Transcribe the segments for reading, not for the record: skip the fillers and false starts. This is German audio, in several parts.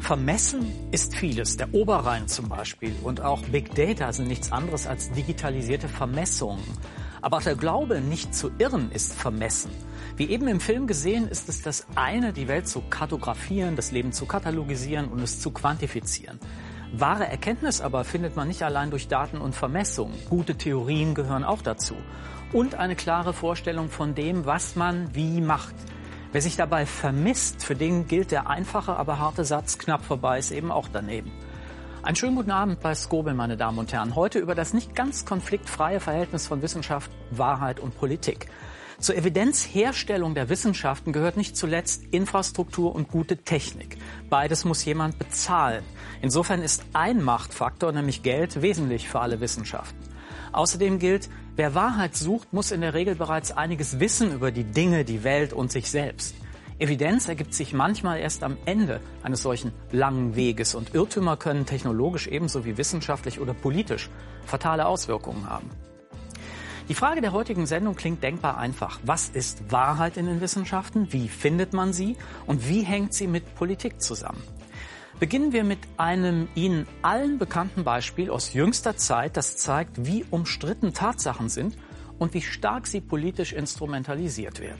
Vermessen ist vieles. Der Oberrhein zum Beispiel und auch Big Data sind nichts anderes als digitalisierte Vermessungen. Aber auch der Glaube, nicht zu irren, ist vermessen. Wie eben im Film gesehen, ist es das eine, die Welt zu kartografieren, das Leben zu katalogisieren und es zu quantifizieren. Wahre Erkenntnis aber findet man nicht allein durch Daten und Vermessungen. Gute Theorien gehören auch dazu. Und eine klare Vorstellung von dem, was man wie macht. Wer sich dabei vermisst, für den gilt der einfache, aber harte Satz, knapp vorbei ist eben auch daneben. Einen schönen guten Abend bei Skobel, meine Damen und Herren. Heute über das nicht ganz konfliktfreie Verhältnis von Wissenschaft, Wahrheit und Politik. Zur Evidenzherstellung der Wissenschaften gehört nicht zuletzt Infrastruktur und gute Technik. Beides muss jemand bezahlen. Insofern ist ein Machtfaktor, nämlich Geld, wesentlich für alle Wissenschaften. Außerdem gilt, wer Wahrheit sucht, muss in der Regel bereits einiges wissen über die Dinge, die Welt und sich selbst. Evidenz ergibt sich manchmal erst am Ende eines solchen langen Weges und Irrtümer können technologisch ebenso wie wissenschaftlich oder politisch fatale Auswirkungen haben. Die Frage der heutigen Sendung klingt denkbar einfach. Was ist Wahrheit in den Wissenschaften? Wie findet man sie? Und wie hängt sie mit Politik zusammen? Beginnen wir mit einem Ihnen allen bekannten Beispiel aus jüngster Zeit, das zeigt, wie umstritten Tatsachen sind und wie stark sie politisch instrumentalisiert werden.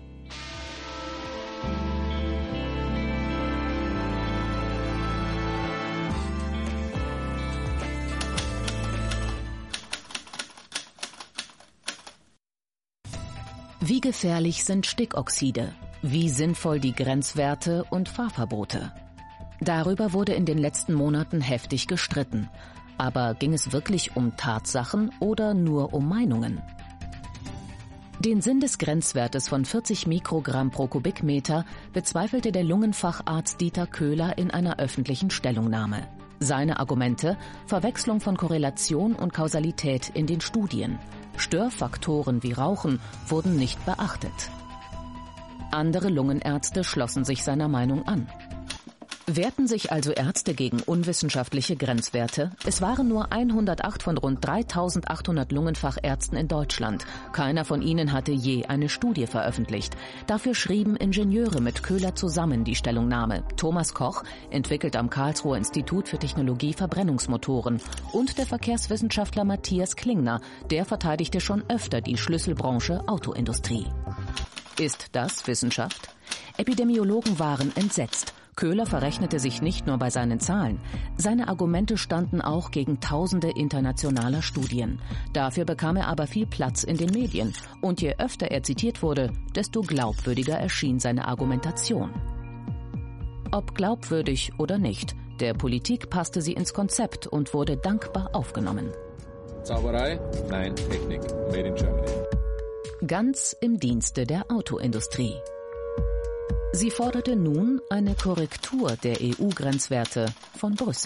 Wie gefährlich sind Stickoxide? Wie sinnvoll die Grenzwerte und Fahrverbote? Darüber wurde in den letzten Monaten heftig gestritten. Aber ging es wirklich um Tatsachen oder nur um Meinungen? Den Sinn des Grenzwertes von 40 Mikrogramm pro Kubikmeter bezweifelte der Lungenfacharzt Dieter Köhler in einer öffentlichen Stellungnahme. Seine Argumente: Verwechslung von Korrelation und Kausalität in den Studien. Störfaktoren wie Rauchen wurden nicht beachtet. Andere Lungenärzte schlossen sich seiner Meinung an. Wehrten sich also Ärzte gegen unwissenschaftliche Grenzwerte? Es waren nur 108 von rund 3.800 Lungenfachärzten in Deutschland. Keiner von ihnen hatte je eine Studie veröffentlicht. Dafür schrieben Ingenieure mit Köhler zusammen die Stellungnahme. Thomas Koch entwickelt am Karlsruher Institut für Technologie Verbrennungsmotoren. Und der Verkehrswissenschaftler Matthias Klingner, der verteidigte schon öfter die Schlüsselbranche Autoindustrie. Ist das Wissenschaft? Epidemiologen waren entsetzt. Köhler verrechnete sich nicht nur bei seinen Zahlen. Seine Argumente standen auch gegen Tausende internationaler Studien. Dafür bekam er aber viel Platz in den Medien. Und je öfter er zitiert wurde, desto glaubwürdiger erschien seine Argumentation. Ob glaubwürdig oder nicht, der Politik passte sie ins Konzept und wurde dankbar aufgenommen. Zauberei? Nein, Technik. Made in Germany. Ganz im Dienste der Autoindustrie. Sie forderte nun eine Korrektur der EU-Grenzwerte von Brüssel.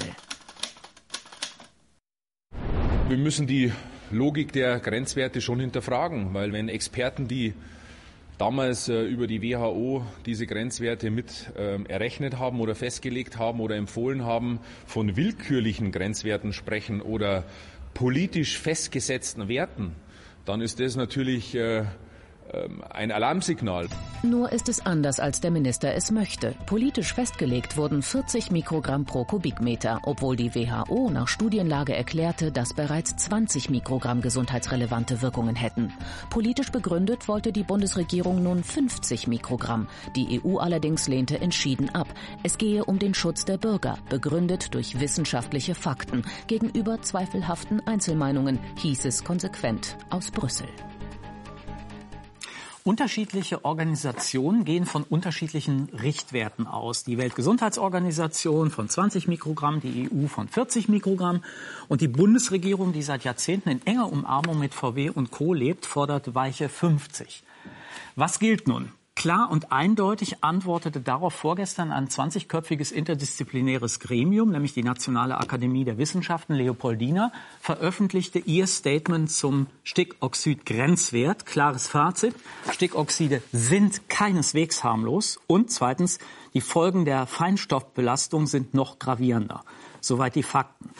Wir müssen die Logik der Grenzwerte schon hinterfragen, weil wenn Experten, die damals über die WHO diese Grenzwerte mit errechnet haben oder festgelegt haben oder empfohlen haben, von willkürlichen Grenzwerten sprechen oder politisch festgesetzten Werten, dann ist das natürlich ein Alarmsignal. Nur ist es anders, als der Minister es möchte. Politisch festgelegt wurden 40 Mikrogramm pro Kubikmeter, obwohl die WHO nach Studienlage erklärte, dass bereits 20 Mikrogramm gesundheitsrelevante Wirkungen hätten. Politisch begründet wollte die Bundesregierung nun 50 Mikrogramm. Die EU allerdings lehnte entschieden ab. Es gehe um den Schutz der Bürger, begründet durch wissenschaftliche Fakten. Gegenüber zweifelhaften Einzelmeinungen hieß es konsequent aus Brüssel. Unterschiedliche Organisationen gehen von unterschiedlichen Richtwerten aus. Die Weltgesundheitsorganisation von 20 Mikrogramm, die EU von 40 Mikrogramm und die Bundesregierung, die seit Jahrzehnten in enger Umarmung mit VW und Co. lebt, fordert weiche 50. Was gilt nun? Klar und eindeutig antwortete darauf vorgestern ein 20-köpfiges interdisziplinäres Gremium, nämlich die Nationale Akademie der Wissenschaften Leopoldina, veröffentlichte ihr Statement zum Stickoxid-Grenzwert. Klares Fazit: Stickoxide sind keineswegs harmlos. Und zweitens, die Folgen der Feinstaubbelastung sind noch gravierender. Soweit die Fakten.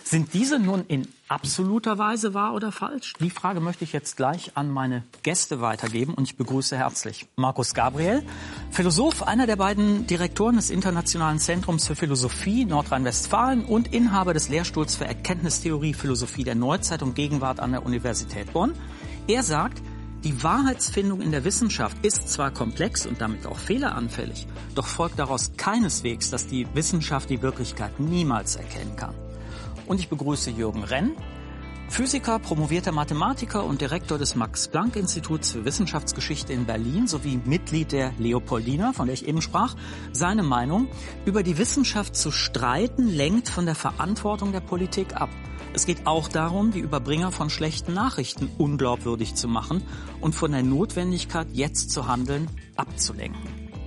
Sind diese nun in absoluter Weise wahr oder falsch? Die Frage möchte ich jetzt gleich an meine Gäste weitergeben und ich begrüße herzlich Markus Gabriel, Philosoph, einer der beiden Direktoren des Internationalen Zentrums für Philosophie Nordrhein-Westfalen und Inhaber des Lehrstuhls für Erkenntnistheorie, Philosophie der Neuzeit und Gegenwart an der Universität Bonn. Er sagt, die Wahrheitsfindung in der Wissenschaft ist zwar komplex und damit auch fehleranfällig, doch folgt daraus keineswegs, dass die Wissenschaft die Wirklichkeit niemals erkennen kann. Und ich begrüße Jürgen Renn, Physiker, promovierter Mathematiker und Direktor des Max-Planck-Instituts für Wissenschaftsgeschichte in Berlin sowie Mitglied der Leopoldina, von der ich eben sprach. Seine Meinung: Über die Wissenschaft zu streiten, lenkt von der Verantwortung der Politik ab. Es geht auch darum, die Überbringer von schlechten Nachrichten unglaubwürdig zu machen und von der Notwendigkeit, jetzt zu handeln, abzulenken.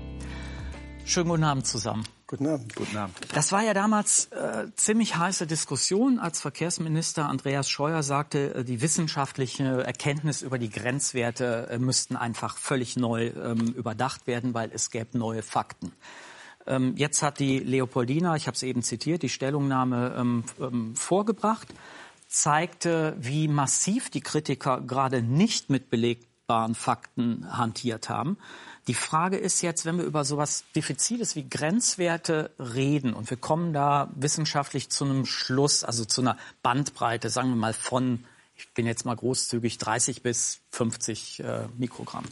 Schönen guten Abend zusammen. Guten Abend. Guten Abend. Das war ja damals ziemlich heiße Diskussion, als Verkehrsminister Andreas Scheuer sagte, die wissenschaftliche Erkenntnis über die Grenzwerte müssten einfach völlig neu überdacht werden, weil es gäbe neue Fakten. Jetzt hat die Leopoldina, ich habe es eben zitiert, die Stellungnahme vorgebracht, zeigte, wie massiv die Kritiker gerade nicht mit belegbaren Fakten hantiert haben. Die Frage ist jetzt, wenn wir über sowas Diffiziles wie Grenzwerte reden und wir kommen da wissenschaftlich zu einem Schluss, also zu einer Bandbreite, sagen wir mal von, ich bin jetzt mal großzügig, 30 bis 50 Mikrogramm.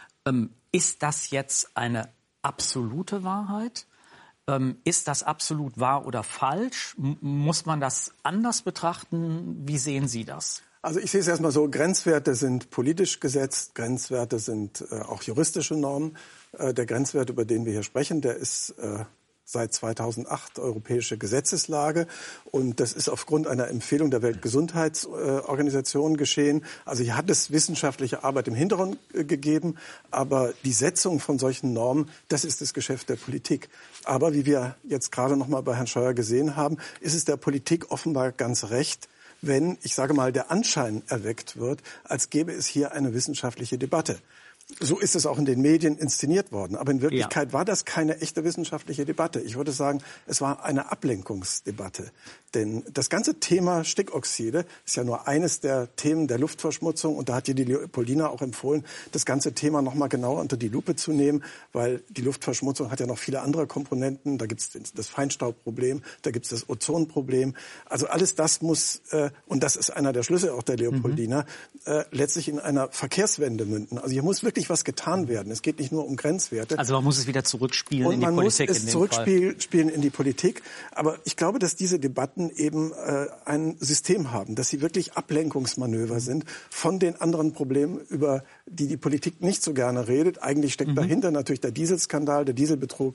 Ist das jetzt eine absolute Wahrheit? Ist das absolut wahr oder falsch? Muss man das anders betrachten? Wie sehen Sie das? Also ich sehe es erstmal so, Grenzwerte sind politisch gesetzt, Grenzwerte sind auch juristische Normen. Der Grenzwert, über den wir hier sprechen, der ist seit 2008 europäische Gesetzeslage und das ist aufgrund einer Empfehlung der Weltgesundheitsorganisation geschehen. Also hier hat es wissenschaftliche Arbeit im Hintergrund gegeben, aber die Setzung von solchen Normen, das ist das Geschäft der Politik. Aber wie wir jetzt gerade noch mal bei Herrn Scheuer gesehen haben, ist es der Politik offenbar ganz recht, wenn, ich sage mal, der Anschein erweckt wird, als gäbe es hier eine wissenschaftliche Debatte. So ist es auch in den Medien inszeniert worden. Aber in Wirklichkeit war das keine echte wissenschaftliche Debatte. Ich würde sagen, es war eine Ablenkungsdebatte. Denn das ganze Thema Stickoxide ist ja nur eines der Themen der Luftverschmutzung. Und da hat die Leopoldina auch empfohlen, das ganze Thema noch mal genauer unter die Lupe zu nehmen. Weil die Luftverschmutzung hat ja noch viele andere Komponenten. Da gibt es das Feinstaubproblem, da gibt es das Ozonproblem. Also alles das muss, und das ist einer der Schlüsse auch der Leopoldina, letztlich in einer Verkehrswende münden. Also hier muss wirklich was getan werden. Es geht nicht nur um Grenzwerte. Also man muss es wieder zurückspielen in die Politik. Und man muss es zurückspielen in die Politik. Aber ich glaube, dass diese Debatten eben ein System haben, dass sie wirklich Ablenkungsmanöver sind von den anderen Problemen, über die die Politik nicht so gerne redet. Eigentlich steckt dahinter natürlich der Dieselskandal, der Dieselbetrug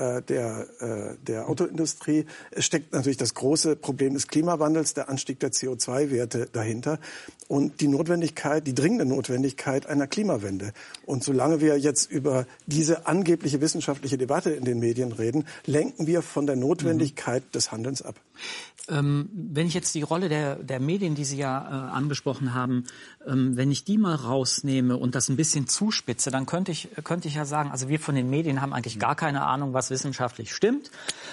der Autoindustrie. Es steckt natürlich das große Problem des Klimawandels, der Anstieg der CO2-Werte dahinter und die Notwendigkeit, die dringende Notwendigkeit einer Klimawende. Und solange wir jetzt über diese angebliche wissenschaftliche Debatte in den Medien reden, lenken wir von der Notwendigkeit des Handelns ab. Wenn ich jetzt die Rolle der Medien, die Sie ja angesprochen haben, wenn ich die mal rausnehme und das ein bisschen zuspitze, dann könnte ich ja sagen, also wir von den Medien haben eigentlich gar keine Ahnung, was wissenschaftlich stimmt.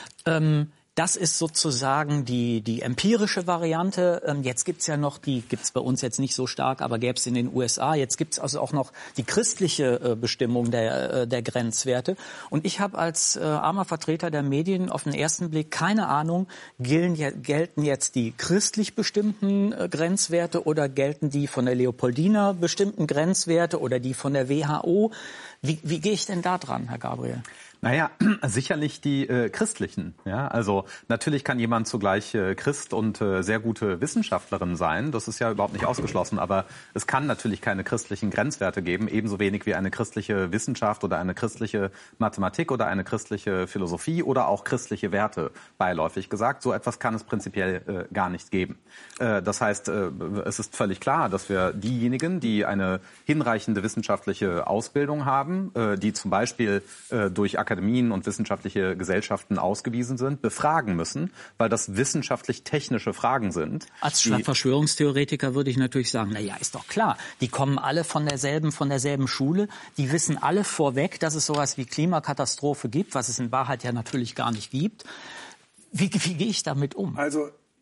Das ist sozusagen die empirische Variante. Jetzt gibt's ja noch, die gibt's bei uns jetzt nicht so stark, aber gäbe es in den USA. Jetzt gibt's also auch noch die christliche Bestimmung der Grenzwerte. Und ich habe als armer Vertreter der Medien auf den ersten Blick keine Ahnung, gelten jetzt die christlich bestimmten Grenzwerte oder gelten die von der Leopoldina bestimmten Grenzwerte oder die von der WHO? Wie gehe ich denn da dran, Herr Gabriel? Naja, sicherlich die christlichen. Ja? Also natürlich kann jemand zugleich Christ und sehr gute Wissenschaftlerin sein. Das ist ja überhaupt nicht ausgeschlossen. Aber es kann natürlich keine christlichen Grenzwerte geben. Ebenso wenig wie eine christliche Wissenschaft oder eine christliche Mathematik oder eine christliche Philosophie oder auch christliche Werte, beiläufig gesagt. So etwas kann es prinzipiell gar nicht geben. Das heißt, es ist völlig klar, dass wir diejenigen, die eine hinreichende wissenschaftliche Ausbildung haben, die zum Beispiel durch Akademien und wissenschaftliche Gesellschaften ausgewiesen sind, befragen müssen, weil das wissenschaftlich-technische Fragen sind. Als Verschwörungstheoretiker würde ich natürlich sagen, na ja, ist doch klar, die kommen alle von derselben Schule, die wissen alle vorweg, dass es sowas wie Klimakatastrophe gibt, was es in Wahrheit ja natürlich gar nicht gibt. Wie gehe ich damit um? Also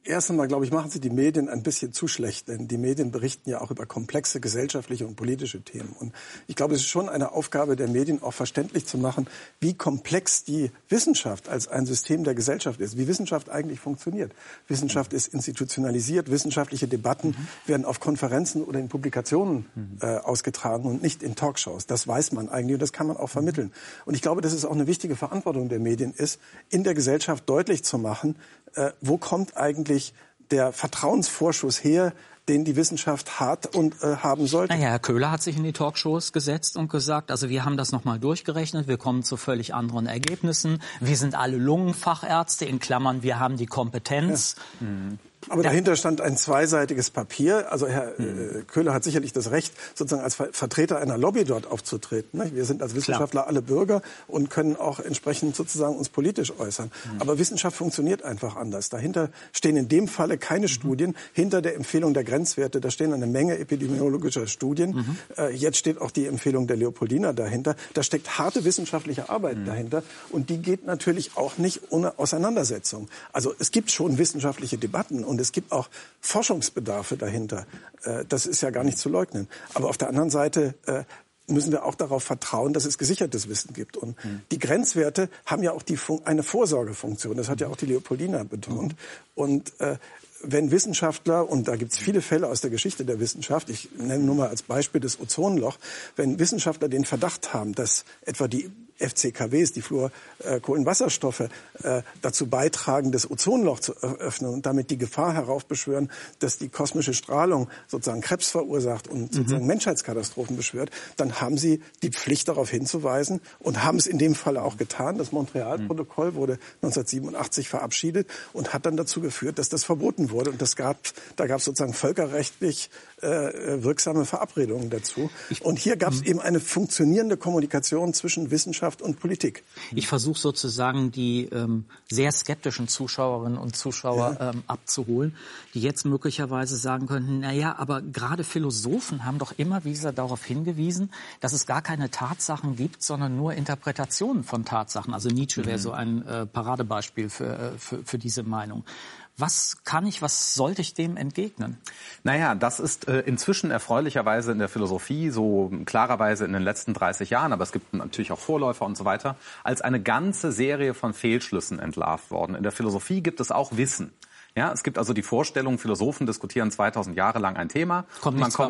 Erst einmal, glaube ich, machen Sie die Medien ein bisschen zu schlecht, denn die Medien berichten ja auch über komplexe gesellschaftliche und politische Themen. Und ich glaube, es ist schon eine Aufgabe der Medien, auch verständlich zu machen, wie komplex die Wissenschaft als ein System der Gesellschaft ist, wie Wissenschaft eigentlich funktioniert. Wissenschaft ist institutionalisiert, wissenschaftliche Debatten werden auf Konferenzen oder in Publikationen ausgetragen und nicht in Talkshows. Das weiß man eigentlich und das kann man auch vermitteln. Und ich glaube, dass es auch eine wichtige Verantwortung der Medien ist, in der Gesellschaft deutlich zu machen, wo kommt eigentlich der Vertrauensvorschuss her, den die Wissenschaft hat und haben sollte. Naja, Herr Köhler hat sich in die Talkshows gesetzt und gesagt, also wir haben das nochmal durchgerechnet, wir kommen zu völlig anderen Ergebnissen. Wir sind alle Lungenfachärzte, in Klammern, wir haben die Kompetenz. Ja. Aber dahinter stand ein zweiseitiges Papier. Also Herr Köhler hat sicherlich das Recht, sozusagen als Vertreter einer Lobby dort aufzutreten. Ne? Wir sind als Wissenschaftler alle Bürger und können auch entsprechend sozusagen uns politisch äußern. Aber Wissenschaft funktioniert einfach anders. Dahinter stehen in dem Falle keine Studien. Hinter der Empfehlung der Grenzwerte, da stehen eine Menge epidemiologischer Studien. Jetzt steht auch die Empfehlung der Leopoldina dahinter. Da steckt harte wissenschaftliche Arbeit dahinter. Und die geht natürlich auch nicht ohne Auseinandersetzung. Also es gibt schon wissenschaftliche Debatten. Und es gibt auch Forschungsbedarfe dahinter. Das ist ja gar nicht zu leugnen. Aber auf der anderen Seite müssen wir auch darauf vertrauen, dass es gesichertes Wissen gibt. Und die Grenzwerte haben ja auch eine Vorsorgefunktion. Das hat ja auch die Leopoldina betont. Und wenn Wissenschaftler, und da gibt es viele Fälle aus der Geschichte der Wissenschaft, ich nenne nur mal als Beispiel das Ozonloch, wenn Wissenschaftler den Verdacht haben, dass etwa die FCKWs, die Fluorkohlenwasserstoffe, dazu beitragen, das Ozonloch zu öffnen und damit die Gefahr heraufbeschwören, dass die kosmische Strahlung sozusagen Krebs verursacht und sozusagen Menschheitskatastrophen beschwört, dann haben sie die Pflicht, darauf hinzuweisen und haben es in dem Fall auch getan. Das Montreal-Protokoll wurde 1987 verabschiedet und hat dann dazu geführt, dass das verboten wurde. Und da gab es sozusagen völkerrechtlich wirksame Verabredungen dazu. Und hier gab es eben eine funktionierende Kommunikation zwischen Wissenschaft und Politik. Ich versuche sozusagen die sehr skeptischen Zuschauerinnen und Zuschauer abzuholen, die jetzt möglicherweise sagen könnten, naja, aber gerade Philosophen haben doch immer wieder darauf hingewiesen, dass es gar keine Tatsachen gibt, sondern nur Interpretationen von Tatsachen. Also Nietzsche wäre so ein Paradebeispiel für diese Meinung. Was sollte ich dem entgegnen? Naja, das ist inzwischen erfreulicherweise in der Philosophie, so klarerweise in den letzten 30 Jahren, aber es gibt natürlich auch Vorläufer und so weiter, als eine ganze Serie von Fehlschlüssen entlarvt worden. In der Philosophie gibt es auch Wissen. Ja, es gibt also die Vorstellung, Philosophen diskutieren 2000 Jahre lang ein Thema. Es kommt nichts mehr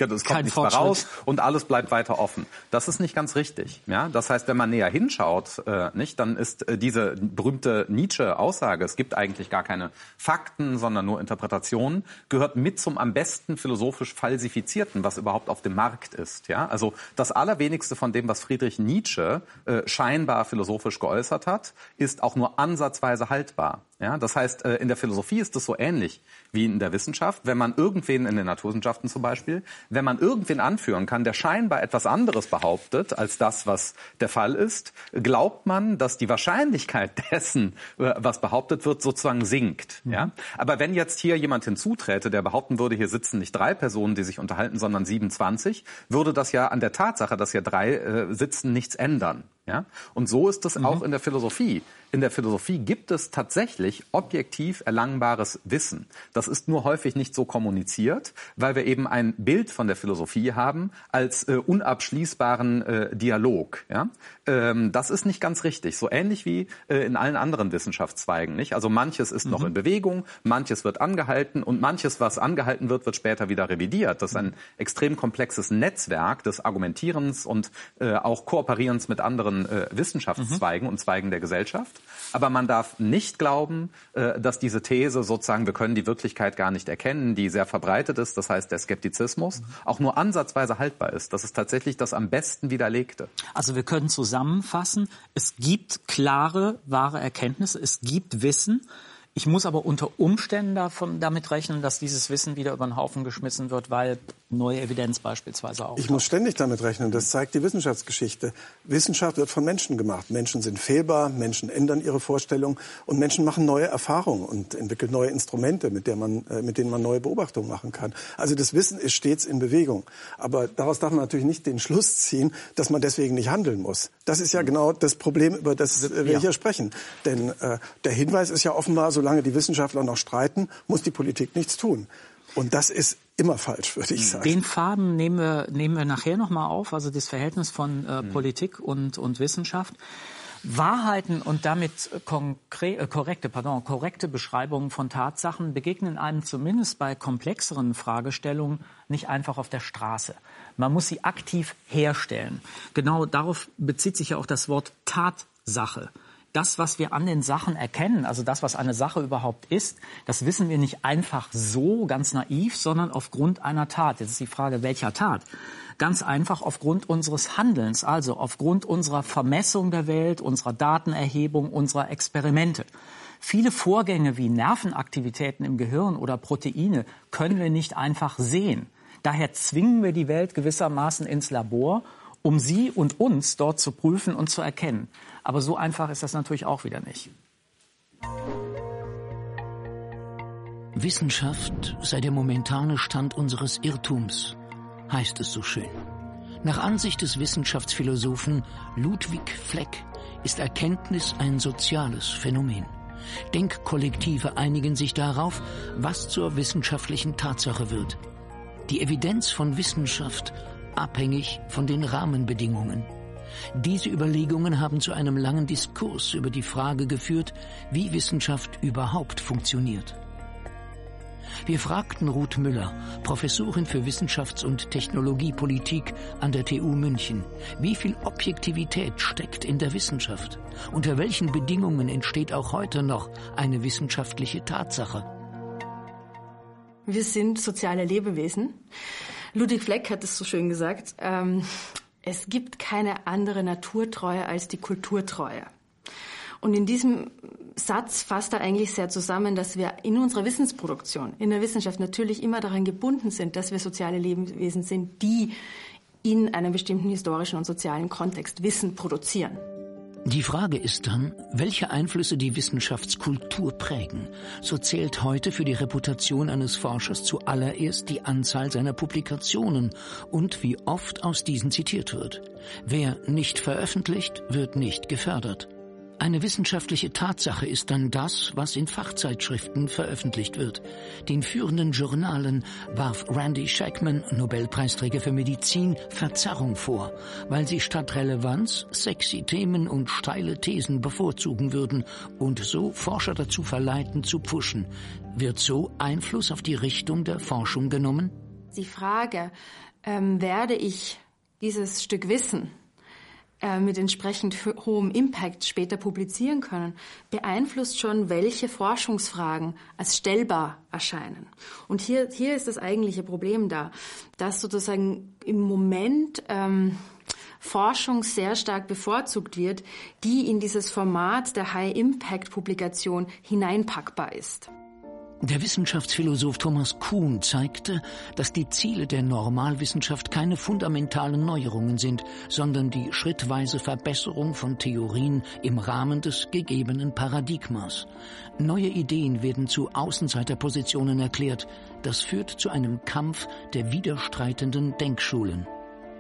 raus und alles bleibt weiter offen. Das ist nicht ganz richtig. Ja, das heißt, wenn man näher hinschaut, dann ist diese berühmte Nietzsche-Aussage, es gibt eigentlich gar keine Fakten, sondern nur Interpretationen, gehört mit zum am besten philosophisch Falsifizierten, was überhaupt auf dem Markt ist. Ja, also das Allerwenigste von dem, was Friedrich Nietzsche scheinbar philosophisch geäußert hat, ist auch nur ansatzweise haltbar. Ja, das heißt, in der Philosophie ist es so ähnlich wie in der Wissenschaft. Wenn man irgendwen in den Naturwissenschaften zum Beispiel, wenn man irgendwen anführen kann, der scheinbar etwas anderes behauptet als das, was der Fall ist, glaubt man, dass die Wahrscheinlichkeit dessen, was behauptet wird, sozusagen sinkt. Ja? Aber wenn jetzt hier jemand hinzuträte, der behaupten würde, hier sitzen nicht 3 Personen, die sich unterhalten, sondern 27, würde das ja an der Tatsache, dass hier 3 sitzen, nichts ändern. Ja? Und so ist es auch in der Philosophie. In der Philosophie gibt es tatsächlich objektiv erlangbares Wissen. Das ist nur häufig nicht so kommuniziert, weil wir eben ein Bild von der Philosophie haben als unabschließbaren Dialog. Ja? Das ist nicht ganz richtig. So ähnlich wie in allen anderen Wissenschaftszweigen. Nicht? Also manches ist noch in Bewegung, manches wird angehalten und manches, was angehalten wird, wird später wieder revidiert. Das ist ein extrem komplexes Netzwerk des Argumentierens und auch Kooperierens mit anderen Wissenschaftszweigen und Zweigen der Gesellschaft. Aber man darf nicht glauben, dass diese These sozusagen, wir können die Wirklichkeit gar nicht erkennen, die sehr verbreitet ist, das heißt der Skeptizismus, auch nur ansatzweise haltbar ist. Das ist tatsächlich das am besten Widerlegte. Also wir können zusammenfassen, es gibt klare, wahre Erkenntnisse, es gibt Wissen. Ich muss aber unter Umständen damit rechnen, dass dieses Wissen wieder über den Haufen geschmissen wird, weil neue Evidenz beispielsweise auch. Ich muss ständig damit rechnen. Das zeigt die Wissenschaftsgeschichte. Wissenschaft wird von Menschen gemacht. Menschen sind fehlbar, Menschen ändern ihre Vorstellungen und Menschen machen neue Erfahrungen und entwickeln neue Instrumente, mit denen man neue Beobachtungen machen kann. Also das Wissen ist stets in Bewegung. Aber daraus darf man natürlich nicht den Schluss ziehen, dass man deswegen nicht handeln muss. Das ist ja genau das Problem, über das wir hier sprechen. Denn der Hinweis ist ja offenbar, solange die Wissenschaftler noch streiten, muss die Politik nichts tun. Und das ist immer falsch, würde ich sagen. Den Faden nehmen wir nachher noch mal auf, also das Verhältnis von Politik und Wissenschaft. Wahrheiten und damit korrekte Beschreibungen von Tatsachen begegnen einem zumindest bei komplexeren Fragestellungen nicht einfach auf der Straße. Man muss sie aktiv herstellen. Genau darauf bezieht sich ja auch das Wort Tatsache. Das, was wir an den Sachen erkennen, also das, was eine Sache überhaupt ist, das wissen wir nicht einfach so, ganz naiv, sondern aufgrund einer Tat. Jetzt ist die Frage, welcher Tat? Ganz einfach aufgrund unseres Handelns, also aufgrund unserer Vermessung der Welt, unserer Datenerhebung, unserer Experimente. Viele Vorgänge wie Nervenaktivitäten im Gehirn oder Proteine können wir nicht einfach sehen. Daher zwingen wir die Welt gewissermaßen ins Labor, um sie und uns dort zu prüfen und zu erkennen. Aber so einfach ist das natürlich auch wieder nicht. Wissenschaft sei der momentane Stand unseres Irrtums, heißt es so schön. Nach Ansicht des Wissenschaftsphilosophen Ludwig Fleck ist Erkenntnis ein soziales Phänomen. Denkkollektive einigen sich darauf, was zur wissenschaftlichen Tatsache wird. Die Evidenz von Wissenschaft abhängig von den Rahmenbedingungen. Diese Überlegungen haben zu einem langen Diskurs über die Frage geführt, wie Wissenschaft überhaupt funktioniert. Wir fragten Ruth Müller, Professorin für Wissenschafts- und Technologiepolitik an der TU München, wie viel Objektivität steckt in der Wissenschaft? Unter welchen Bedingungen entsteht auch heute noch eine wissenschaftliche Tatsache? Wir sind soziale Lebewesen. Ludwig Fleck hat es so schön gesagt, es gibt keine andere Naturtreue als die Kulturtreue. Und in diesem Satz fasst er eigentlich sehr zusammen, dass wir in unserer Wissensproduktion, in der Wissenschaft natürlich immer daran gebunden sind, dass wir soziale Lebewesen sind, die in einem bestimmten historischen und sozialen Kontext Wissen produzieren. Die Frage ist dann, welche Einflüsse die Wissenschaftskultur prägen. So zählt heute für die Reputation eines Forschers zuallererst die Anzahl seiner Publikationen und wie oft aus diesen zitiert wird. Wer nicht veröffentlicht, wird nicht gefördert. Eine wissenschaftliche Tatsache ist dann das, was in Fachzeitschriften veröffentlicht wird. Den führenden Journalen warf Randy Shackman, Nobelpreisträger für Medizin, Verzerrung vor, weil sie statt Relevanz sexy Themen und steile Thesen bevorzugen würden und so Forscher dazu verleiten, zu pushen. Wird so Einfluss auf die Richtung der Forschung genommen? Die Frage, werde ich dieses Stück Wissen mit entsprechend hohem Impact später publizieren können, beeinflusst schon, welche Forschungsfragen als stellbar erscheinen. Und hier ist das eigentliche Problem da, dass sozusagen im Moment Forschung sehr stark bevorzugt wird, die in dieses Format der High-Impact-Publikation hineinpackbar ist. Der Wissenschaftsphilosoph Thomas Kuhn zeigte, dass die Ziele der Normalwissenschaft keine fundamentalen Neuerungen sind, sondern die schrittweise Verbesserung von Theorien im Rahmen des gegebenen Paradigmas. Neue Ideen werden zu Außenseiterpositionen erklärt. Das führt zu einem Kampf der widerstreitenden Denkschulen.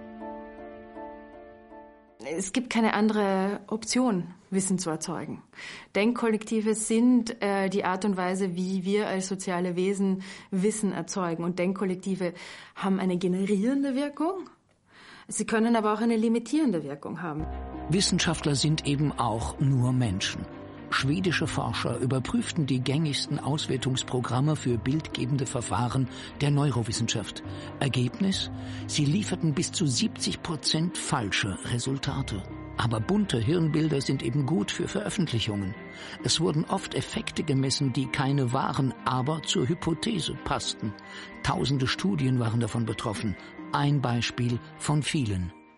Es gibt keine andere Option, Wissen zu erzeugen. Denkkollektive sind die Art und Weise, wie wir als soziale Wesen Wissen erzeugen. Und Denkkollektive haben eine generierende Wirkung. Sie können aber auch eine limitierende Wirkung haben. Wissenschaftler sind eben auch nur Menschen. Schwedische Forscher überprüften die gängigsten Auswertungsprogramme für bildgebende Verfahren der Neurowissenschaft. Ergebnis? Sie lieferten bis zu 70% falsche Resultate. Aber bunte Hirnbilder sind eben gut für Veröffentlichungen. Es wurden oft Effekte gemessen, die keine waren, aber zur Hypothese passten. Tausende Studien waren davon betroffen. Ein Beispiel von vielen.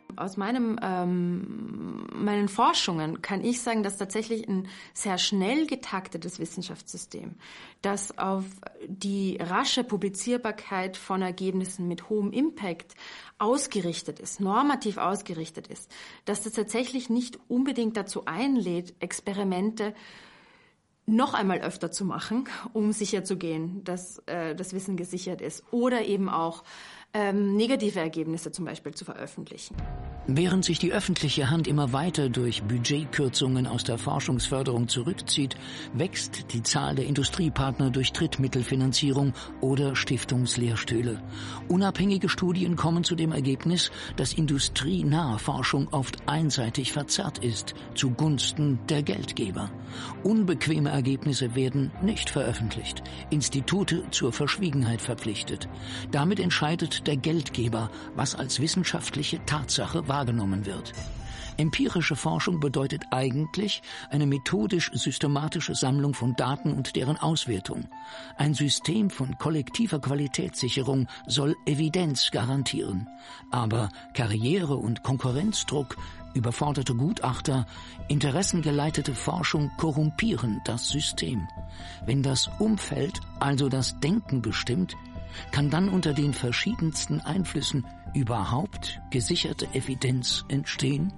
Aus meinen Forschungen kann ich sagen, dass tatsächlich ein sehr schnell getaktetes Wissenschaftssystem, das auf die rasche Publizierbarkeit von Ergebnissen mit hohem Impact ausgerichtet ist, normativ ausgerichtet ist, dass das tatsächlich nicht unbedingt dazu einlädt, Experimente noch einmal öfter zu machen, um sicherzugehen, dass das Wissen gesichert ist, oder eben auch negative Ergebnisse zum Beispiel zu veröffentlichen. Während sich die öffentliche Hand immer weiter durch Budgetkürzungen aus der Forschungsförderung zurückzieht, wächst die Zahl der Industriepartner durch Drittmittelfinanzierung oder Stiftungslehrstühle. Unabhängige Studien kommen zu dem Ergebnis, dass industrienahe Forschung oft einseitig verzerrt ist, zugunsten der Geldgeber. Unbequeme Ergebnisse werden nicht veröffentlicht, Institute zur Verschwiegenheit verpflichtet. Damit entscheidet der Geldgeber, was als wissenschaftliche Tatsache wahrgenommen wird. Empirische Forschung bedeutet eigentlich eine methodisch-systematische Sammlung von Daten und deren Auswertung. Ein System von kollektiver Qualitätssicherung soll Evidenz garantieren. Aber Karriere- und Konkurrenzdruck, überforderte Gutachter, interessengeleitete Forschung korrumpieren das System. Wenn das Umfeld, also das Denken bestimmt, kann dann unter den verschiedensten Einflüssen überhaupt gesicherte Evidenz entstehen?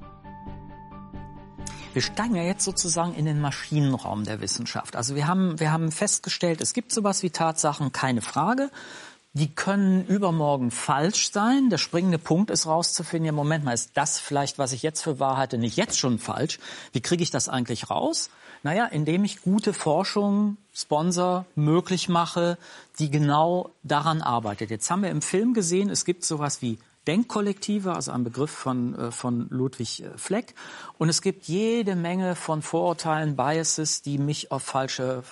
Wir steigen ja jetzt sozusagen in den Maschinenraum der Wissenschaft. Also wir haben festgestellt, es gibt sowas wie Tatsachen, keine Frage. Die können übermorgen falsch sein. Der springende Punkt ist rauszufinden, ja, Moment mal, ist das vielleicht, was ich jetzt für wahr halte, nicht jetzt schon falsch? Wie kriege ich das eigentlich raus? Naja, indem ich gute Forschung, Sponsor möglich mache, die genau daran arbeitet. Jetzt haben wir im Film gesehen, es gibt sowas wie Denkkollektive, also ein Begriff von Ludwig Fleck. Und es gibt jede Menge von Vorurteilen, Biases, die mich auf falsche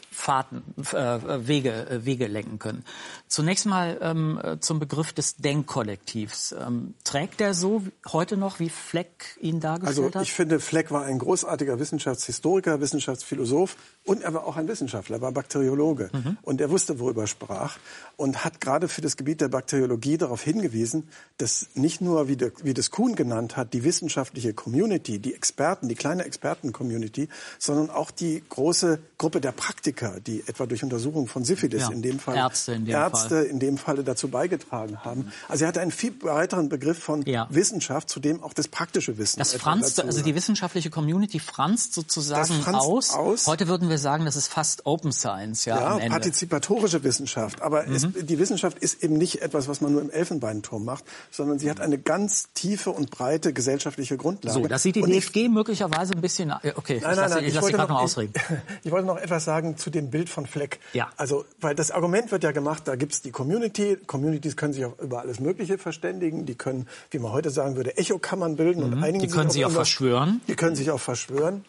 Wege lenken können. Zunächst mal zum Begriff des Denkkollektivs. Trägt der so heute noch, wie Fleck ihn dargestellt hat? Also ich finde, Fleck war ein großartiger Wissenschaftshistoriker, Wissenschaftsphilosoph und er war auch ein Wissenschaftler, er war Bakteriologe. Und er wusste, worüber er sprach und hat gerade für das Gebiet der Bakteriologie darauf hingewiesen, dass nicht nur, wie das Kuhn genannt hat, die wissenschaftliche Community, die Experten, die kleine Experten-Community, sondern auch die große Gruppe der Praktiker, die etwa durch Untersuchung von Syphilis in dem Fall Ärzte in dem Falle dazu beigetragen haben. Also er hatte einen viel breiteren Begriff von Wissenschaft, zu dem auch das praktische Wissen. Das franzt, also die wissenschaftliche Community franzt sozusagen aus. Heute würden wir sagen, das ist fast Open Science. Ja, partizipatorische Wissenschaft. Aber die Wissenschaft ist eben nicht etwas, was man nur im Elfenbeinturm macht, sondern sie hat eine ganz tiefe und breite gesellschaftliche Grundlage. So, das sieht die DFG möglicherweise ein bisschen... Okay, nein, ich lasse gerade noch ausreden. Ich wollte noch etwas sagen zu dem Bild von Fleck. Ja. Also, weil das Argument wird ja gemacht, da gibt es die Community. Communities können sich auch über alles Mögliche verständigen. Die können, wie man heute sagen würde, Echokammern bilden. Und einigen die können sich auch verschwören. Die können sich auch verschwören.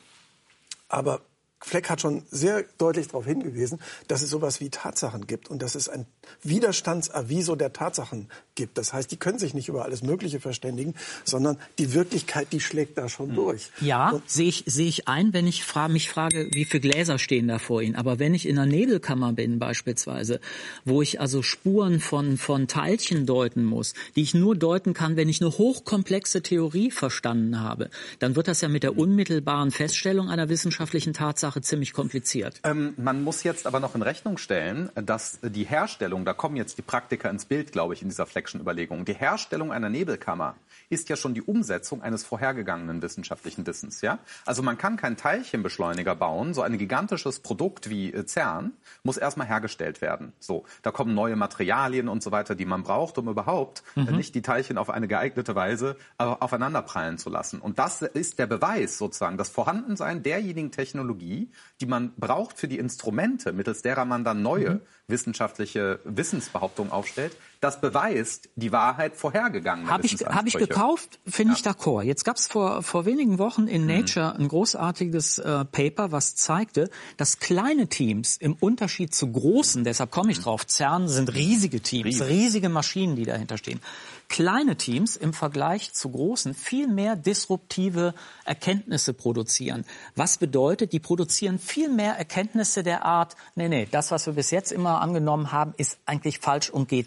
Aber Fleck hat schon sehr deutlich darauf hingewiesen, dass es sowas wie Tatsachen gibt und dass es ein Widerstandsaviso der Tatsachen gibt. Das heißt, die können sich nicht über alles Mögliche verständigen, sondern die Wirklichkeit, die schlägt da schon durch. Ja, sehe ich ein, wenn ich mich frage, wie viele Gläser stehen da vor Ihnen. Aber wenn ich in einer Nebelkammer bin beispielsweise, wo ich also Spuren von Teilchen deuten muss, die ich nur deuten kann, wenn ich eine hochkomplexe Theorie verstanden habe, dann wird das ja mit der unmittelbaren Feststellung einer wissenschaftlichen Tatsache ziemlich kompliziert. Man muss jetzt aber noch in Rechnung stellen, dass die Herstellung, da kommen jetzt die Praktiker ins Bild, glaube ich, in dieser Fleckschen Überlegung, die Herstellung einer Nebelkammer ist ja schon die Umsetzung eines vorhergegangenen wissenschaftlichen Wissens. Ja? Also man kann keinen Teilchenbeschleuniger bauen, so ein gigantisches Produkt wie CERN muss erstmal hergestellt werden. So, da kommen neue Materialien und so weiter, die man braucht, um überhaupt nicht die Teilchen auf eine geeignete Weise aufeinanderprallen zu lassen. Und das ist der Beweis sozusagen, das Vorhandensein derjenigen Technologie, die man braucht für die Instrumente, mittels derer man dann neue wissenschaftliche Wissensbehauptungen aufstellt, das beweist die Wahrheit vorhergegangener Wissensansprüche. Habe ich gekauft, finde ich d'accord. Jetzt gab es vor wenigen Wochen in Nature ein großartiges Paper, was zeigte, dass kleine Teams im Unterschied zu großen, deshalb komme ich drauf, CERN sind riesige Teams, riesige Maschinen, die dahinter stehen. Kleine Teams im Vergleich zu großen viel mehr disruptive Erkenntnisse produzieren. Was bedeutet, die produzieren viel mehr Erkenntnisse der Art, nee, das, was wir bis jetzt immer angenommen haben, ist eigentlich falsch und geht so nicht.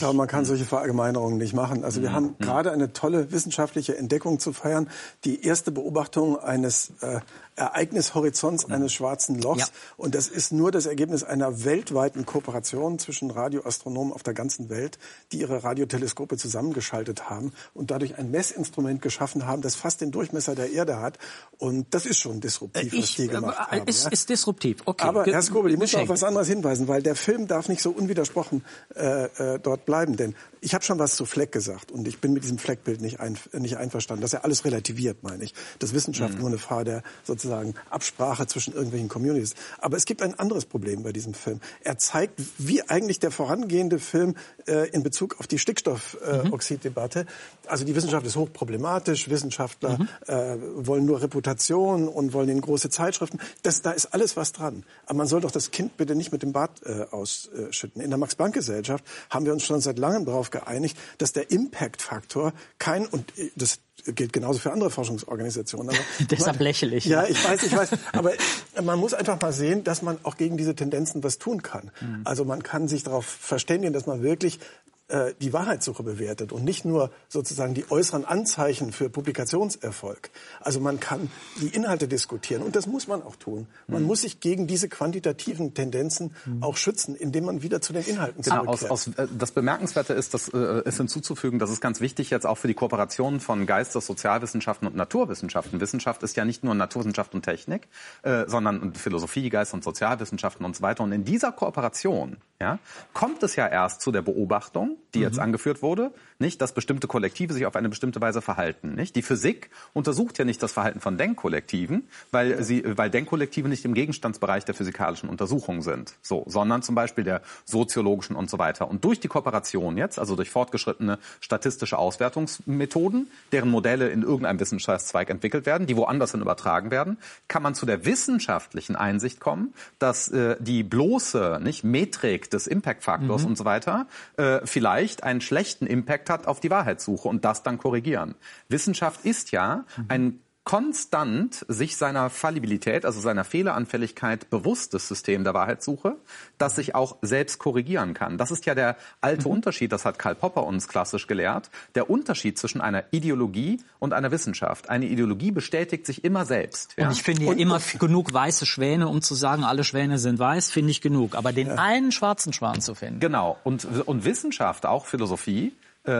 glaube, man kann solche Verallgemeinerungen nicht machen. Also wir haben gerade eine tolle wissenschaftliche Entdeckung zu feiern. Die erste Beobachtung eines Ereignishorizonts eines schwarzen Lochs. Ja. Und das ist nur das Ergebnis einer weltweiten Kooperation zwischen Radioastronomen auf der ganzen Welt, die ihre Radioteleskope zusammengeschaltet haben und dadurch ein Messinstrument geschaffen haben, das fast den Durchmesser der Erde hat. Und das ist schon disruptiv, was die gemacht haben. Ist disruptiv, okay. Aber Herr Skobel, ich muss noch auf was anderes hinweisen, weil der Film darf nicht so unwidersprochen dort bleiben. Denn ich habe schon was zu Fleck gesagt und ich bin mit diesem Fleck-Bild nicht einverstanden. Das ist ja alles relativiert, meine ich. Das Wissenschaft nur eine Frage der sozusagen Absprache zwischen irgendwelchen Communities. Aber es gibt ein anderes Problem bei diesem Film. Er zeigt, wie eigentlich der vorangehende Film in Bezug auf die Stickstoffoxiddebatte, also die Wissenschaft ist hochproblematisch, Wissenschaftler wollen nur Reputation und wollen in große Zeitschriften. Da ist alles was dran. Aber man soll doch das Kind bitte nicht mit dem Bad ausschütten. In der Max-Planck-Gesellschaft haben wir uns schon seit langem darauf geeinigt, dass der Impact-Faktor und das gilt genauso für andere Forschungsorganisationen. Aber deshalb lächerlich. Ja, ich weiß. Aber man muss einfach mal sehen, dass man auch gegen diese Tendenzen was tun kann. Also man kann sich darauf verständigen, dass man wirklich die Wahrheitssuche bewertet und nicht nur sozusagen die äußeren Anzeichen für Publikationserfolg. Also man kann die Inhalte diskutieren und das muss man auch tun. Man muss sich gegen diese quantitativen Tendenzen auch schützen, indem man wieder zu den Inhalten zurückkehrt. Das Bemerkenswerte ist, ist hinzuzufügen, das ist ganz wichtig jetzt auch für die Kooperation von Geistes-, Sozialwissenschaften und Naturwissenschaften. Wissenschaft ist ja nicht nur Naturwissenschaft und Technik, sondern Philosophie, Geist- und Sozialwissenschaften und so weiter. Und in dieser Kooperation kommt es ja erst zu der Beobachtung, die jetzt angeführt wurde, nicht, dass bestimmte Kollektive sich auf eine bestimmte Weise verhalten. Nicht? Die Physik untersucht ja nicht das Verhalten von Denkkollektiven, weil Denkkollektive nicht im Gegenstandsbereich der physikalischen Untersuchung sind, sondern zum Beispiel der soziologischen und so weiter. Und durch die Kooperation jetzt, also durch fortgeschrittene statistische Auswertungsmethoden, deren Modelle in irgendeinem Wissenschaftszweig entwickelt werden, die woanders hin übertragen werden, kann man zu der wissenschaftlichen Einsicht kommen, dass die bloße Metrik des Impact-Faktors und so weiter vielleicht einen schlechten Impact hat auf die Wahrheitssuche und das dann korrigieren. Wissenschaft ist ja ein konstant sich seiner Fallibilität, also seiner Fehleranfälligkeit bewusstes System der Wahrheitssuche, das sich auch selbst korrigieren kann. Das ist ja der alte Unterschied, das hat Karl Popper uns klassisch gelehrt, der Unterschied zwischen einer Ideologie und einer Wissenschaft. Eine Ideologie bestätigt sich immer selbst. Ja? Und ich finde ja immer genug weiße Schwäne, um zu sagen, alle Schwäne sind weiß, finde ich genug. Aber den einen schwarzen Schwan zu finden. Genau. Und Wissenschaft, auch Philosophie,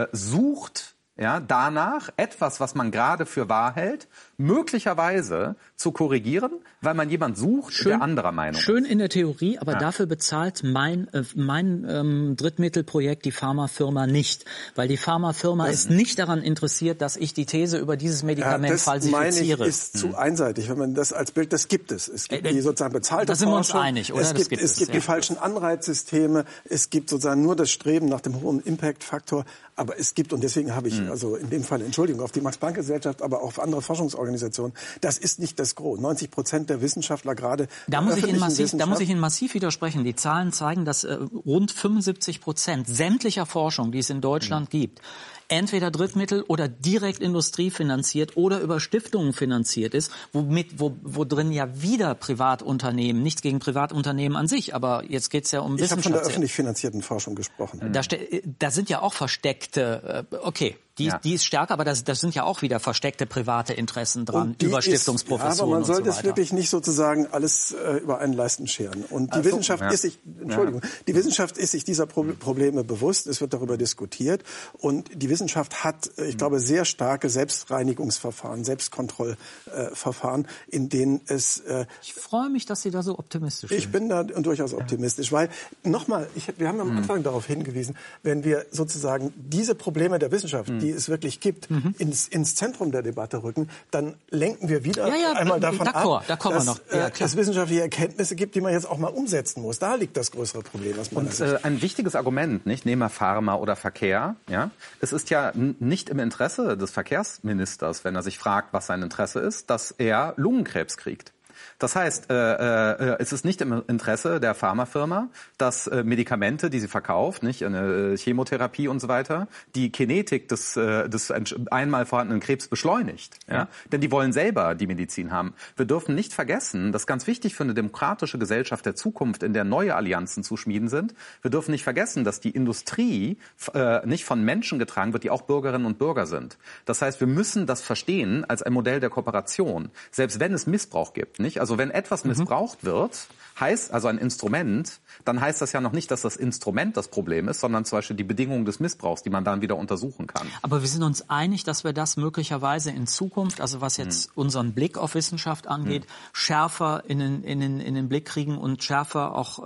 sucht danach etwas, was man gerade für wahr hält, möglicherweise zu korrigieren, weil man jemand sucht, der anderer Meinung ist. Schön in der Theorie, aber dafür bezahlt mein Drittmittelprojekt die Pharmafirma nicht. Weil die Pharmafirma ist nicht daran interessiert, dass ich die These über dieses Medikament falsifiziere. Das ist zu einseitig, wenn man das als Bild, das gibt es. Es gibt die sozusagen bezahlte Forschung. Da sind wir uns einig, oder? Es gibt die falschen Anreizsysteme, es gibt sozusagen nur das Streben nach dem hohen Impact-Faktor. Aber es gibt, und deswegen habe ich also in dem Fall Entschuldigung auf die Max-Planck-Gesellschaft, aber auch auf andere Forschungsorganisationen, das ist nicht das Gros. 90% der Wissenschaftler gerade da muss ich Ihnen massiv widersprechen. Die Zahlen zeigen, dass rund 75% sämtlicher Forschung, die es in Deutschland gibt, entweder Drittmittel oder direkt industriefinanziert oder über Stiftungen finanziert ist, wo drin ja wieder Privatunternehmen, nichts gegen Privatunternehmen an sich, aber jetzt geht's ja um Wissenschaft. Ich habe von der öffentlich finanzierten Forschung gesprochen. Da sind ja auch versteckte, die ist stärker, aber das sind ja auch wieder versteckte private Interessen dran, über Stiftungsprofessuren und so weiter. Aber man sollte es wirklich nicht sozusagen alles über einen Leisten scheren. Und die Wissenschaft ist sich dieser Probleme bewusst, es wird darüber diskutiert und die Wissenschaft hat, ich glaube, sehr starke Selbstreinigungsverfahren, Selbstkontrollverfahren, in denen es... ich freue mich, dass Sie da so optimistisch sind. Ich bin da durchaus optimistisch, weil, nochmal, wir haben am Anfang darauf hingewiesen, wenn wir sozusagen diese Probleme der Wissenschaft, die es wirklich gibt, ins Zentrum der Debatte rücken, dann lenken wir wieder einmal davon ab, dass es wissenschaftliche Erkenntnisse gibt, die man jetzt auch mal umsetzen muss. Da liegt das größere Problem. Und ein wichtiges Argument, nehmen wir Pharma oder Verkehr, es ist ja nicht im Interesse des Verkehrsministers, wenn er sich fragt, was sein Interesse ist, dass er Lungenkrebs kriegt. Das heißt, es ist nicht im Interesse der Pharmafirma, dass Medikamente, die sie verkauft, nicht eine Chemotherapie und so weiter, die Kinetik des einmal vorhandenen Krebs beschleunigt. Ja? Denn die wollen selber die Medizin haben. Wir dürfen nicht vergessen, das ist ganz wichtig für eine demokratische Gesellschaft der Zukunft, in der neue Allianzen zu schmieden sind. Wir dürfen nicht vergessen, dass die Industrie nicht von Menschen getragen wird, die auch Bürgerinnen und Bürger sind. Das heißt, wir müssen das verstehen als ein Modell der Kooperation, selbst wenn es Missbrauch gibt. Nicht? Also wenn etwas missbraucht wird, heißt also ein Instrument, dann heißt das ja noch nicht, dass das Instrument das Problem ist, sondern zum Beispiel die Bedingungen des Missbrauchs, die man dann wieder untersuchen kann. Aber wir sind uns einig, dass wir das möglicherweise in Zukunft, also was jetzt unseren Blick auf Wissenschaft angeht, schärfer in den Blick kriegen und schärfer auch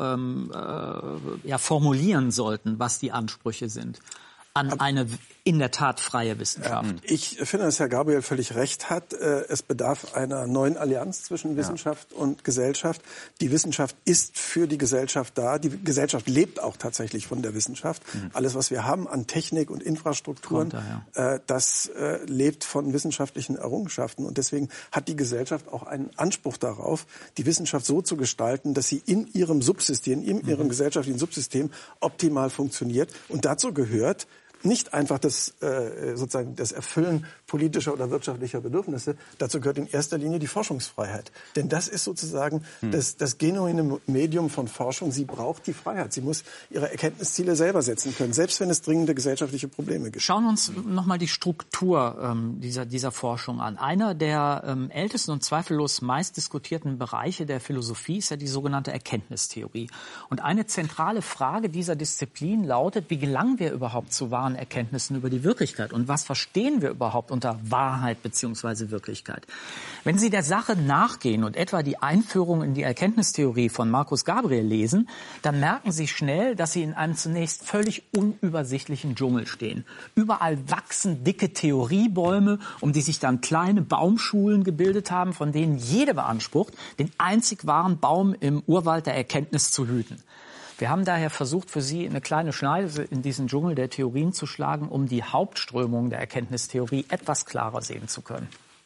formulieren sollten, was die Ansprüche sind an eine in der Tat freie Wissenschaft. Ich finde, dass Herr Gabriel völlig recht hat. Es bedarf einer neuen Allianz zwischen Wissenschaft und Gesellschaft. Die Wissenschaft ist für die Gesellschaft da. Die Gesellschaft lebt auch tatsächlich von der Wissenschaft. Alles, was wir haben an Technik und Infrastrukturen, das lebt von wissenschaftlichen Errungenschaften. Und deswegen hat die Gesellschaft auch einen Anspruch darauf, die Wissenschaft so zu gestalten, dass sie in ihrem Subsystem, in ihrem gesellschaftlichen Subsystem optimal funktioniert. Und dazu gehört nicht einfach das Erfüllen politischer oder wirtschaftlicher Bedürfnisse. Dazu gehört in erster Linie die Forschungsfreiheit. Denn das ist sozusagen das genuine Medium von Forschung. Sie braucht die Freiheit. Sie muss ihre Erkenntnisziele selber setzen können, selbst wenn es dringende gesellschaftliche Probleme gibt. Schauen wir uns nochmal die Struktur dieser Forschung an. Einer der ältesten und zweifellos meist diskutierten Bereiche der Philosophie ist ja die sogenannte Erkenntnistheorie. Und eine zentrale Frage dieser Disziplin lautet, wie gelangen wir überhaupt zu wahren Erkenntnissen über die Wirklichkeit und was verstehen wir überhaupt unter Wahrheit bzw. Wirklichkeit? Wenn Sie der Sache nachgehen und etwa die Einführung in die Erkenntnistheorie von Markus Gabriel lesen, dann merken Sie schnell, dass Sie in einem zunächst völlig unübersichtlichen Dschungel stehen. Überall wachsen dicke Theoriebäume, um die sich dann kleine Baumschulen gebildet haben, von denen jede beansprucht, den einzig wahren Baum im Urwald der Erkenntnis zu hüten. Wir haben daher versucht, für Sie eine kleine Schneise in diesen Dschungel der Theorien zu schlagen, um die Hauptströmung der Erkenntnistheorie etwas klarer sehen zu können.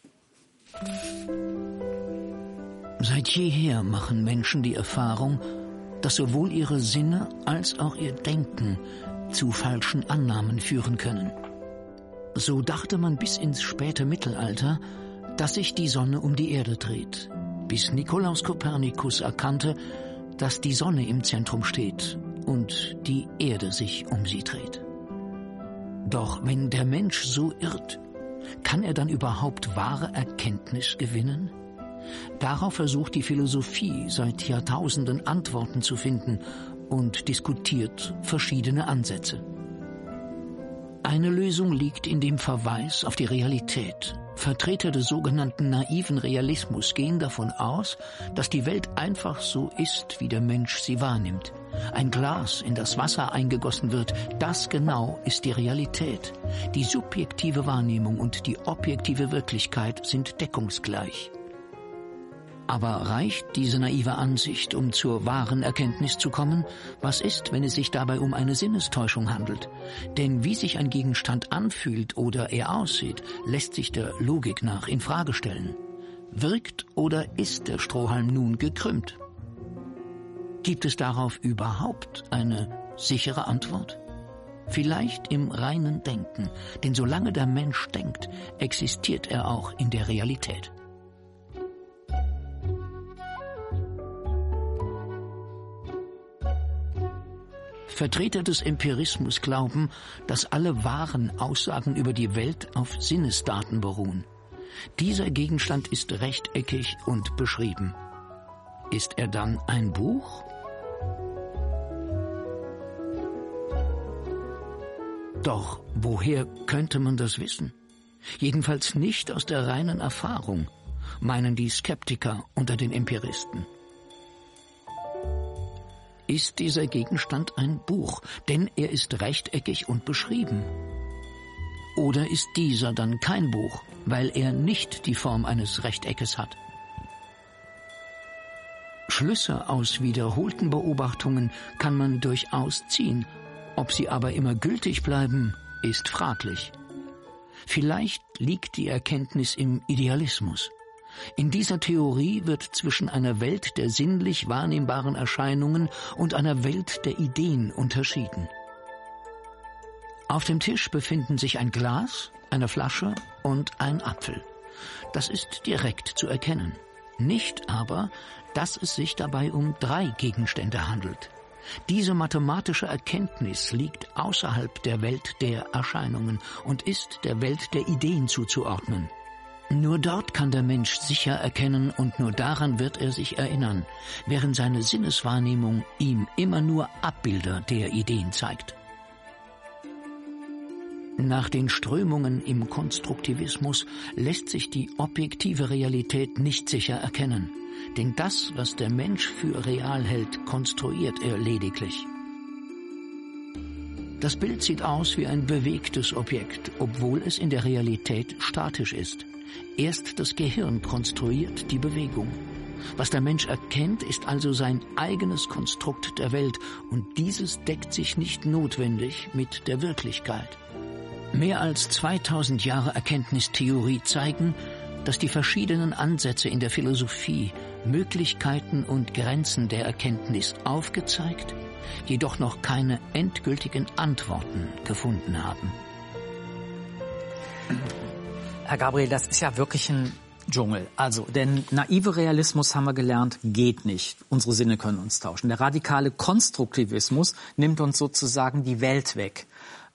Seit jeher machen Menschen die Erfahrung, dass sowohl ihre Sinne als auch ihr Denken zu falschen Annahmen führen können. So dachte man bis ins späte Mittelalter, dass sich die Sonne um die Erde dreht, bis Nikolaus Kopernikus erkannte, dass die Sonne im Zentrum steht und die Erde sich um sie dreht. Doch wenn der Mensch so irrt, kann er dann überhaupt wahre Erkenntnis gewinnen? Darauf versucht die Philosophie seit Jahrtausenden Antworten zu finden und diskutiert verschiedene Ansätze. Eine Lösung liegt in dem Verweis auf die Realität. Vertreter des sogenannten naiven Realismus gehen davon aus, dass die Welt einfach so ist, wie der Mensch sie wahrnimmt. Ein Glas, in das Wasser eingegossen wird, das genau ist die Realität. Die subjektive Wahrnehmung und die objektive Wirklichkeit sind deckungsgleich. Aber reicht diese naive Ansicht, um zur wahren Erkenntnis zu kommen? Was ist, wenn es sich dabei um eine Sinnestäuschung handelt? Denn wie sich ein Gegenstand anfühlt oder er aussieht, lässt sich der Logik nach in Frage stellen. Wirkt oder ist der Strohhalm nun gekrümmt? Gibt es darauf überhaupt eine sichere Antwort? Vielleicht im reinen Denken, denn solange der Mensch denkt, existiert er auch in der Realität. Vertreter des Empirismus glauben, dass alle wahren Aussagen über die Welt auf Sinnesdaten beruhen. Dieser Gegenstand ist rechteckig und beschrieben. Ist er dann ein Buch? Doch woher könnte man das wissen? Jedenfalls nicht aus der reinen Erfahrung, meinen die Skeptiker unter den Empiristen. Ist dieser Gegenstand ein Buch, denn er ist rechteckig und beschrieben? Oder ist dieser dann kein Buch, weil er nicht die Form eines Rechteckes hat? Schlüsse aus wiederholten Beobachtungen kann man durchaus ziehen, ob sie aber immer gültig bleiben, ist fraglich. Vielleicht liegt die Erkenntnis im Idealismus. In dieser Theorie wird zwischen einer Welt der sinnlich wahrnehmbaren Erscheinungen und einer Welt der Ideen unterschieden. Auf dem Tisch befinden sich ein Glas, eine Flasche und ein Apfel. Das ist direkt zu erkennen. Nicht aber, dass es sich dabei um 3 Gegenstände handelt. Diese mathematische Erkenntnis liegt außerhalb der Welt der Erscheinungen und ist der Welt der Ideen zuzuordnen. Nur dort kann der Mensch sicher erkennen und nur daran wird er sich erinnern, während seine Sinneswahrnehmung ihm immer nur Abbilder der Ideen zeigt. Nach den Strömungen im Konstruktivismus lässt sich die objektive Realität nicht sicher erkennen. Denn das, was der Mensch für real hält, konstruiert er lediglich. Das Bild sieht aus wie ein bewegtes Objekt, obwohl es in der Realität statisch ist. Erst das Gehirn konstruiert die Bewegung. Was der Mensch erkennt, ist also sein eigenes Konstrukt der Welt und dieses deckt sich nicht notwendig mit der Wirklichkeit. Mehr als 2000 Jahre Erkenntnistheorie zeigen, dass die verschiedenen Ansätze in der Philosophie Möglichkeiten und Grenzen der Erkenntnis aufgezeigt, jedoch noch keine endgültigen Antworten gefunden haben. Herr Gabriel, das ist ja wirklich ein Dschungel. Also, denn naive Realismus, haben wir gelernt, geht nicht. Unsere Sinne können uns tauschen. Der radikale Konstruktivismus nimmt uns sozusagen die Welt weg.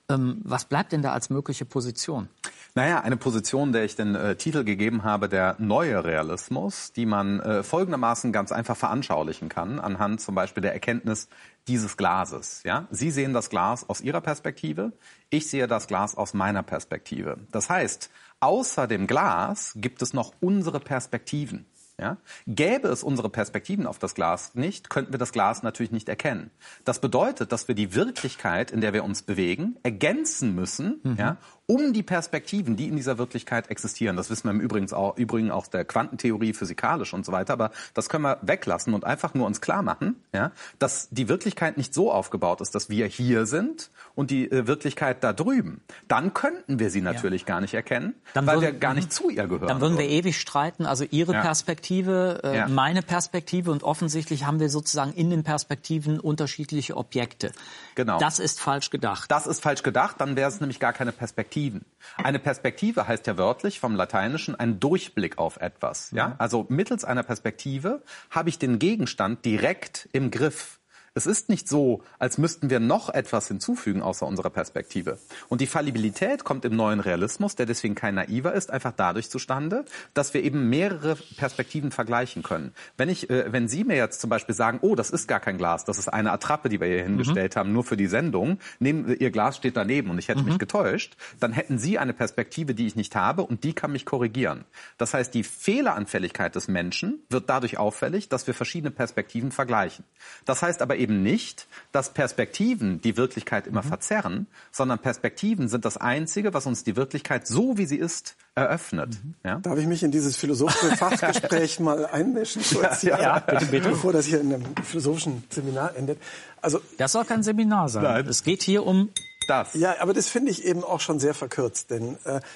Was bleibt denn da als mögliche Position? Naja, eine Position, der ich den Titel gegeben habe, der neue Realismus, die man folgendermaßen ganz einfach veranschaulichen kann, anhand zum Beispiel der Erkenntnis dieses Glases. Ja? Sie sehen das Glas aus Ihrer Perspektive, ich sehe das Glas aus meiner Perspektive. Das heißt, außer dem Glas gibt es noch unsere Perspektiven. Ja? Gäbe es unsere Perspektiven auf das Glas nicht, könnten wir das Glas natürlich nicht erkennen. Das bedeutet, dass wir die Wirklichkeit, in der wir uns bewegen, ergänzen müssen, ja, um die Perspektiven, die in dieser Wirklichkeit existieren. Das wissen wir im Übrigen aus der Quantentheorie, physikalisch und so weiter. Aber das können wir weglassen und einfach nur uns klar machen, ja, dass die Wirklichkeit nicht so aufgebaut ist, dass wir hier sind und die Wirklichkeit da drüben. Dann könnten wir sie natürlich gar nicht erkennen, weil wir gar nicht zu ihr gehören. Dann würden wir ewig streiten. Also Ihre Perspektive, meine Perspektive, und offensichtlich haben wir sozusagen in den Perspektiven unterschiedliche Objekte. Genau. Das ist falsch gedacht. Das ist falsch gedacht, dann wäre es nämlich gar keine Perspektiven. Eine Perspektive heißt ja wörtlich vom Lateinischen ein Durchblick auf etwas. Ja? Also mittels einer Perspektive habe ich den Gegenstand direkt im Griff. Es ist nicht so, als müssten wir noch etwas hinzufügen außer unserer Perspektive. Und die Fallibilität kommt im neuen Realismus, der deswegen kein naiver ist, einfach dadurch zustande, dass wir eben mehrere Perspektiven vergleichen können. Wenn Sie mir jetzt zum Beispiel sagen, oh, das ist gar kein Glas, das ist eine Attrappe, die wir hier hingestellt haben, nur für die Sendung, Ihr Glas steht daneben und ich hätte mich getäuscht, dann hätten Sie eine Perspektive, die ich nicht habe und die kann mich korrigieren. Das heißt, die Fehleranfälligkeit des Menschen wird dadurch auffällig, dass wir verschiedene Perspektiven vergleichen. Das heißt aber eben nicht, dass Perspektiven die Wirklichkeit immer verzerren, sondern Perspektiven sind das Einzige, was uns die Wirklichkeit so, wie sie ist, eröffnet. Ja? Darf ich mich in dieses philosophische Fachgespräch mal einmischen? Ja, bitte. Bevor das hier in einem philosophischen Seminar endet. Also, das soll kein Seminar sein. Nein. Es geht hier um das. Ja, aber das finde ich eben auch schon sehr verkürzt. Denn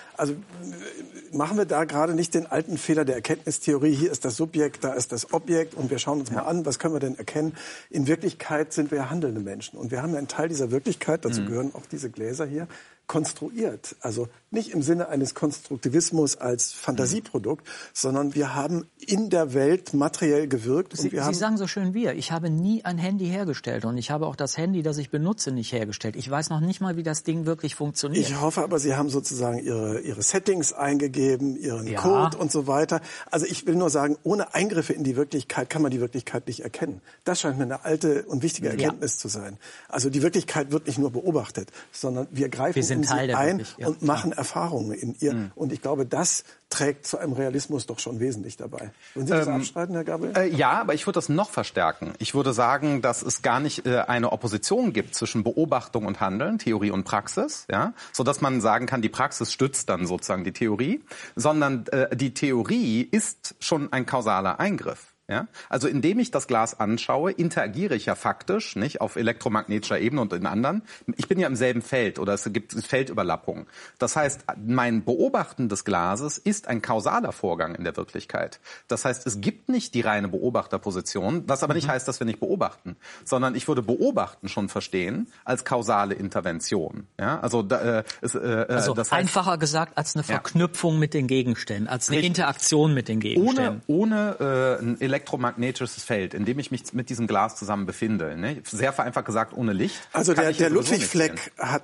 machen wir da gerade nicht den alten Fehler der Erkenntnistheorie, hier ist das Subjekt, da ist das Objekt und wir schauen uns mal an, was können wir denn erkennen. In Wirklichkeit sind wir ja handelnde Menschen und wir haben ja einen Teil dieser Wirklichkeit, dazu gehören auch diese Gläser hier, konstruiert. Also nicht im Sinne eines Konstruktivismus als Fantasieprodukt, sondern wir haben in der Welt materiell gewirkt. Sie sagen so schön wir. Ich habe nie ein Handy hergestellt und ich habe auch das Handy, das ich benutze, nicht hergestellt. Ich weiß noch nicht mal, wie das Ding wirklich funktioniert. Ich hoffe aber, Sie haben sozusagen Ihre Settings eingegeben, Ihren Code und so weiter. Also ich will nur sagen, ohne Eingriffe in die Wirklichkeit kann man die Wirklichkeit nicht erkennen. Das scheint mir eine alte und wichtige Erkenntnis zu sein. Also die Wirklichkeit wird nicht nur beobachtet, sondern wir greifen in sie ein und machen Erfahrungen in ihr. Und ich glaube, das trägt zu einem Realismus doch schon wesentlich dabei. Würden Sie das abstreiten, Herr Gabriel? Ja, aber ich würde das noch verstärken. Ich würde sagen, dass es gar nicht eine Opposition gibt zwischen Beobachtung und Handeln, Theorie und Praxis, ja, sodass man sagen kann, die Praxis stützt dann sozusagen die Theorie, sondern die Theorie ist schon ein kausaler Eingriff. Ja? Also indem ich das Glas anschaue, interagiere ich ja faktisch, nicht, auf elektromagnetischer Ebene und in anderen. Ich bin ja im selben Feld oder es gibt Feldüberlappungen. Das heißt, mein Beobachten des Glases ist ein kausaler Vorgang in der Wirklichkeit. Das heißt, es gibt nicht die reine Beobachterposition, was aber nicht heißt, dass wir nicht beobachten, sondern ich würde Beobachten schon verstehen als kausale Intervention. Ja? Also das heißt, einfacher gesagt als eine Verknüpfung mit den Gegenständen, als eine Interaktion mit den Gegenständen. Ohne ein elektromagnetisches Feld, in dem ich mich mit diesem Glas zusammen befinde. Ne? Sehr vereinfacht gesagt, ohne Licht. Also der Ludwig Fleck hat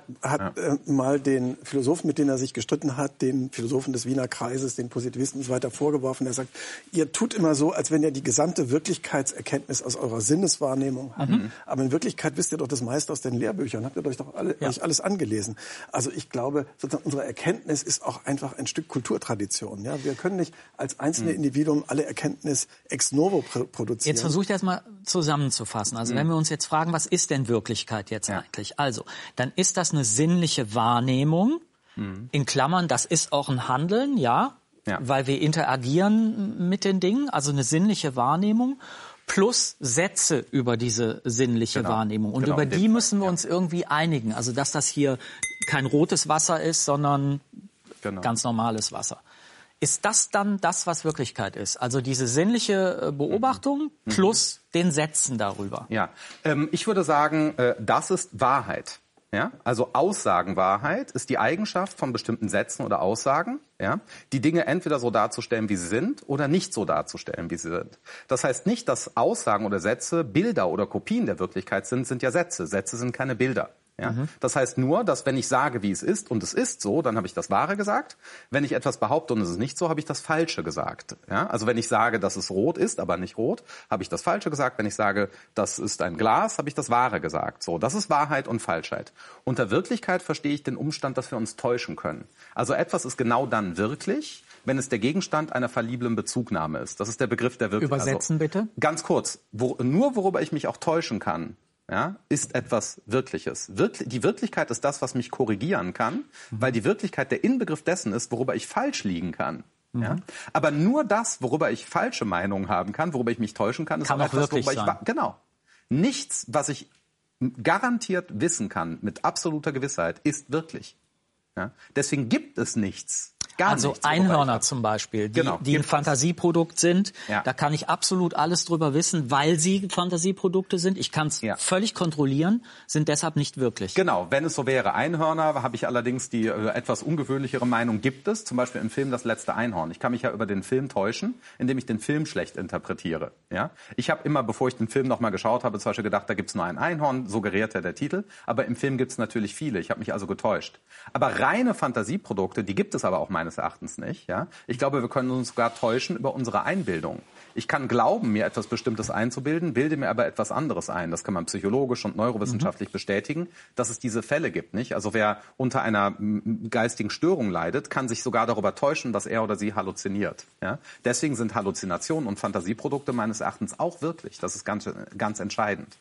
mal den Philosophen, mit denen er sich gestritten hat, den Philosophen des Wiener Kreises, den Positivisten und so weiter vorgeworfen. Er sagt, ihr tut immer so, als wenn ihr die gesamte Wirklichkeitserkenntnis aus eurer Sinneswahrnehmung habt. Aber in Wirklichkeit wisst ihr doch das meiste aus den Lehrbüchern. Habt ihr euch doch euch alles angelesen. Also ich glaube, sozusagen unsere Erkenntnis ist auch einfach ein Stück Kulturtradition. Ja? Wir können nicht als einzelne Individuum alle Erkenntnis ex novo produzieren. Jetzt versuche ich das mal zusammenzufassen. Also wenn wir uns jetzt fragen, was ist denn Wirklichkeit jetzt eigentlich? Also, dann ist das eine sinnliche Wahrnehmung, in Klammern, das ist auch ein Handeln, weil wir interagieren mit den Dingen, also eine sinnliche Wahrnehmung, plus Sätze über diese sinnliche Wahrnehmung. Und über die müssen wir uns irgendwie einigen. Also, dass das hier kein rotes Wasser ist, sondern ganz normales Wasser. Ist das dann das, was Wirklichkeit ist? Also diese sinnliche Beobachtung plus den Sätzen darüber? Ja, ich würde sagen, das ist Wahrheit. Ja? Also Aussagenwahrheit ist die Eigenschaft von bestimmten Sätzen oder Aussagen, die Dinge entweder so darzustellen, wie sie sind, oder nicht so darzustellen, wie sie sind. Das heißt nicht, dass Aussagen oder Sätze Bilder oder Kopien der Wirklichkeit sind ja Sätze. Sätze sind keine Bilder. Ja? Das heißt nur, dass wenn ich sage, wie es ist und es ist so, dann habe ich das Wahre gesagt. Wenn ich etwas behaupte und es ist nicht so, habe ich das Falsche gesagt. Ja? Also wenn ich sage, dass es rot ist, aber nicht rot, habe ich das Falsche gesagt. Wenn ich sage, das ist ein Glas, habe ich das Wahre gesagt. So, das ist Wahrheit und Falschheit. Unter Wirklichkeit verstehe ich den Umstand, dass wir uns täuschen können. Also etwas ist genau dann wirklich, wenn es der Gegenstand einer falliblen Bezugnahme ist. Das ist der Begriff der Wirklichkeit. Übersetzen bitte. Ganz kurz, nur worüber ich mich auch täuschen kann, ist etwas Wirkliches. Die Wirklichkeit ist das, was mich korrigieren kann, weil die Wirklichkeit der Inbegriff dessen ist, worüber ich falsch liegen kann. Ja? Aber nur das, worüber ich falsche Meinungen haben kann, worüber ich mich täuschen kann, ist kann auch etwas, wirklich worüber ich... Genau. Nichts, was ich garantiert wissen kann, mit absoluter Gewissheit, ist wirklich. Ja? Deswegen gibt es nichts. Also Einhörner zum Beispiel, die ein Fantasieprodukt sind. Ja. Da kann ich absolut alles drüber wissen, weil sie Fantasieprodukte sind. Ich kann es völlig kontrollieren, sind deshalb nicht wirklich. Genau, wenn es so wäre. Einhörner habe ich allerdings die etwas ungewöhnlichere Meinung, gibt es. Zum Beispiel im Film Das letzte Einhorn. Ich kann mich ja über den Film täuschen, indem ich den Film schlecht interpretiere. Ja? Ich habe immer, bevor ich den Film nochmal geschaut habe, zum Beispiel gedacht, da gibt es nur ein Einhorn, suggeriert ja der Titel. Aber im Film gibt es natürlich viele. Ich habe mich also getäuscht. Aber reine Fantasieprodukte, die gibt es aber auch meines Erachtens nicht. Ja? Ich glaube, wir können uns sogar täuschen über unsere Einbildung. Ich kann glauben, mir etwas Bestimmtes einzubilden, bilde mir aber etwas anderes ein. Das kann man psychologisch und neurowissenschaftlich bestätigen, dass es diese Fälle gibt. Nicht? Also wer unter einer geistigen Störung leidet, kann sich sogar darüber täuschen, dass er oder sie halluziniert. Ja? Deswegen sind Halluzinationen und Fantasieprodukte meines Erachtens auch wirklich. Das ist ganz, ganz entscheidend.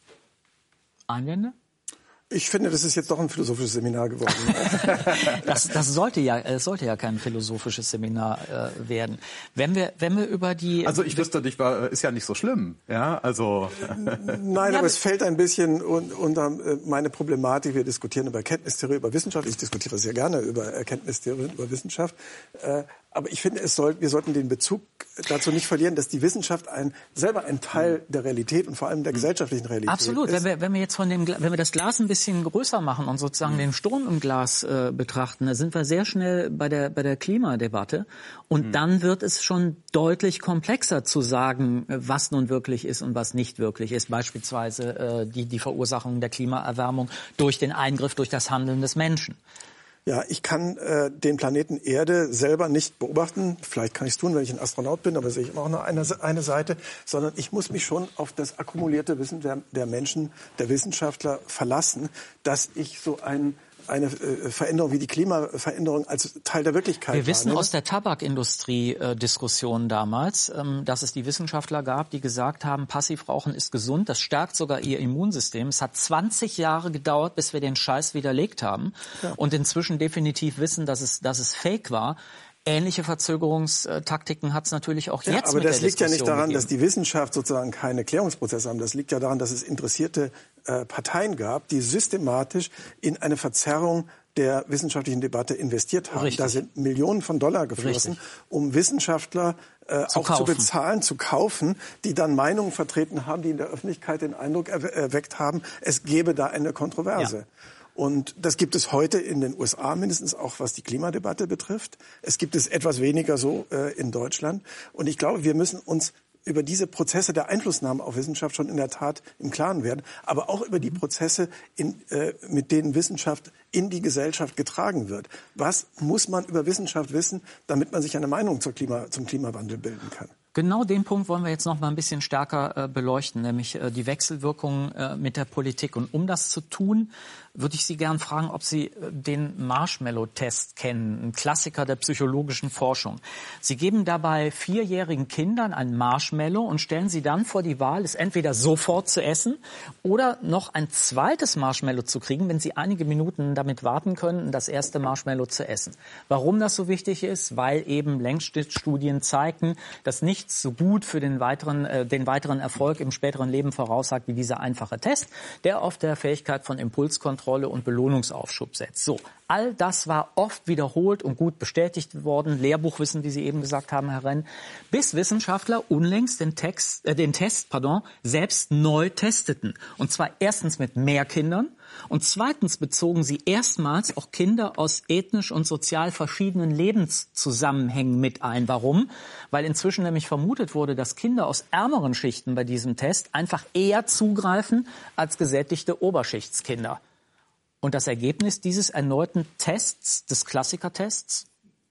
Einwände? Ich finde, das ist jetzt doch ein philosophisches Seminar geworden. Das sollte ja kein philosophisches Seminar werden. Wenn wir über die... Also ich wüsste nicht, ist ja nicht so schlimm. Ja, also... Nein, aber es fällt ein bisschen unter meine Problematik. Wir diskutieren über Erkenntnistheorie, über Wissenschaft. Ich diskutiere sehr gerne über Erkenntnistheorie, über Wissenschaft. Aber ich finde, wir sollten den Bezug dazu nicht verlieren, dass die Wissenschaft selber ein Teil der Realität und vor allem der gesellschaftlichen Realität Absolut. ist. Wenn wir jetzt wenn wir das Glas ein bisschen größer machen und sozusagen den Sturm im Glas betrachten, da sind wir sehr schnell bei der Klimadebatte. Und dann wird es schon deutlich komplexer zu sagen, was nun wirklich ist und was nicht wirklich ist. Beispielsweise die Verursachung der Klimaerwärmung durch den Eingriff, durch das Handeln des Menschen. Ja, ich kann den Planeten Erde selber nicht beobachten. Vielleicht kann ich es tun, wenn ich ein Astronaut bin, aber sehe ich immer auch nur eine Seite. Sondern ich muss mich schon auf das akkumulierte Wissen der Menschen, der Wissenschaftler verlassen, dass ich so eine Veränderung wie die Klimaveränderung als Teil der Wirklichkeit Wir wissen aus der Tabakindustrie-Diskussion damals, dass es die Wissenschaftler gab, die gesagt haben, Passivrauchen ist gesund, das stärkt sogar ihr Immunsystem. Es hat 20 Jahre gedauert, bis wir den Scheiß widerlegt haben und inzwischen definitiv wissen, dass es Fake war. Ähnliche Verzögerungstaktiken hat es natürlich auch jetzt aber mit der das liegt ja nicht daran, gegeben. dass die Wissenschaft sozusagen keine Klärungsprozesse haben. Das liegt ja daran, dass es interessierte Parteien gab, die systematisch in eine Verzerrung der wissenschaftlichen Debatte investiert haben. Richtig. Da sind Millionen von Dollar geflossen, um Wissenschaftler zu bezahlen, zu kaufen, die dann Meinungen vertreten haben, die in der Öffentlichkeit den Eindruck erweckt haben, es gäbe da eine Kontroverse. Ja. Und das gibt es heute in den USA mindestens auch, was die Klimadebatte betrifft. Es gibt es etwas weniger so in Deutschland. Und ich glaube, wir müssen uns über diese Prozesse der Einflussnahme auf Wissenschaft schon in der Tat im Klaren werden, aber auch über die Prozesse, mit denen Wissenschaft in die Gesellschaft getragen wird. Was muss man über Wissenschaft wissen, damit man sich eine Meinung zum Klimawandel bilden kann? Genau den Punkt wollen wir jetzt noch mal ein bisschen stärker beleuchten, nämlich die Wechselwirkungen mit der Politik. Und um das zu tun, würde ich Sie gern fragen, ob Sie den Marshmallow-Test kennen, ein Klassiker der psychologischen Forschung. Sie geben dabei 4-jährigen Kindern ein Marshmallow und stellen sie dann vor die Wahl, es entweder sofort zu essen oder noch ein zweites Marshmallow zu kriegen, wenn sie einige Minuten damit warten können, das erste Marshmallow zu essen. Warum das so wichtig ist? Weil eben Längsschnittstudien zeigten, dass nichts so gut für den weiteren Erfolg im späteren Leben voraussagt wie dieser einfache Test, der auf der Fähigkeit von Impulskontrolle und Belohnungsaufschub setzt. So, all das war oft wiederholt und gut bestätigt worden, Lehrbuchwissen, wie Sie eben gesagt haben, Herr Renn, bis Wissenschaftler unlängst den Test selbst neu testeten. Und zwar erstens mit mehr Kindern und zweitens bezogen sie erstmals auch Kinder aus ethnisch und sozial verschiedenen Lebenszusammenhängen mit ein. Warum? Weil inzwischen nämlich vermutet wurde, dass Kinder aus ärmeren Schichten bei diesem Test einfach eher zugreifen als gesättigte Oberschichtskinder. Und das Ergebnis dieses erneuten Tests, des Klassikertests?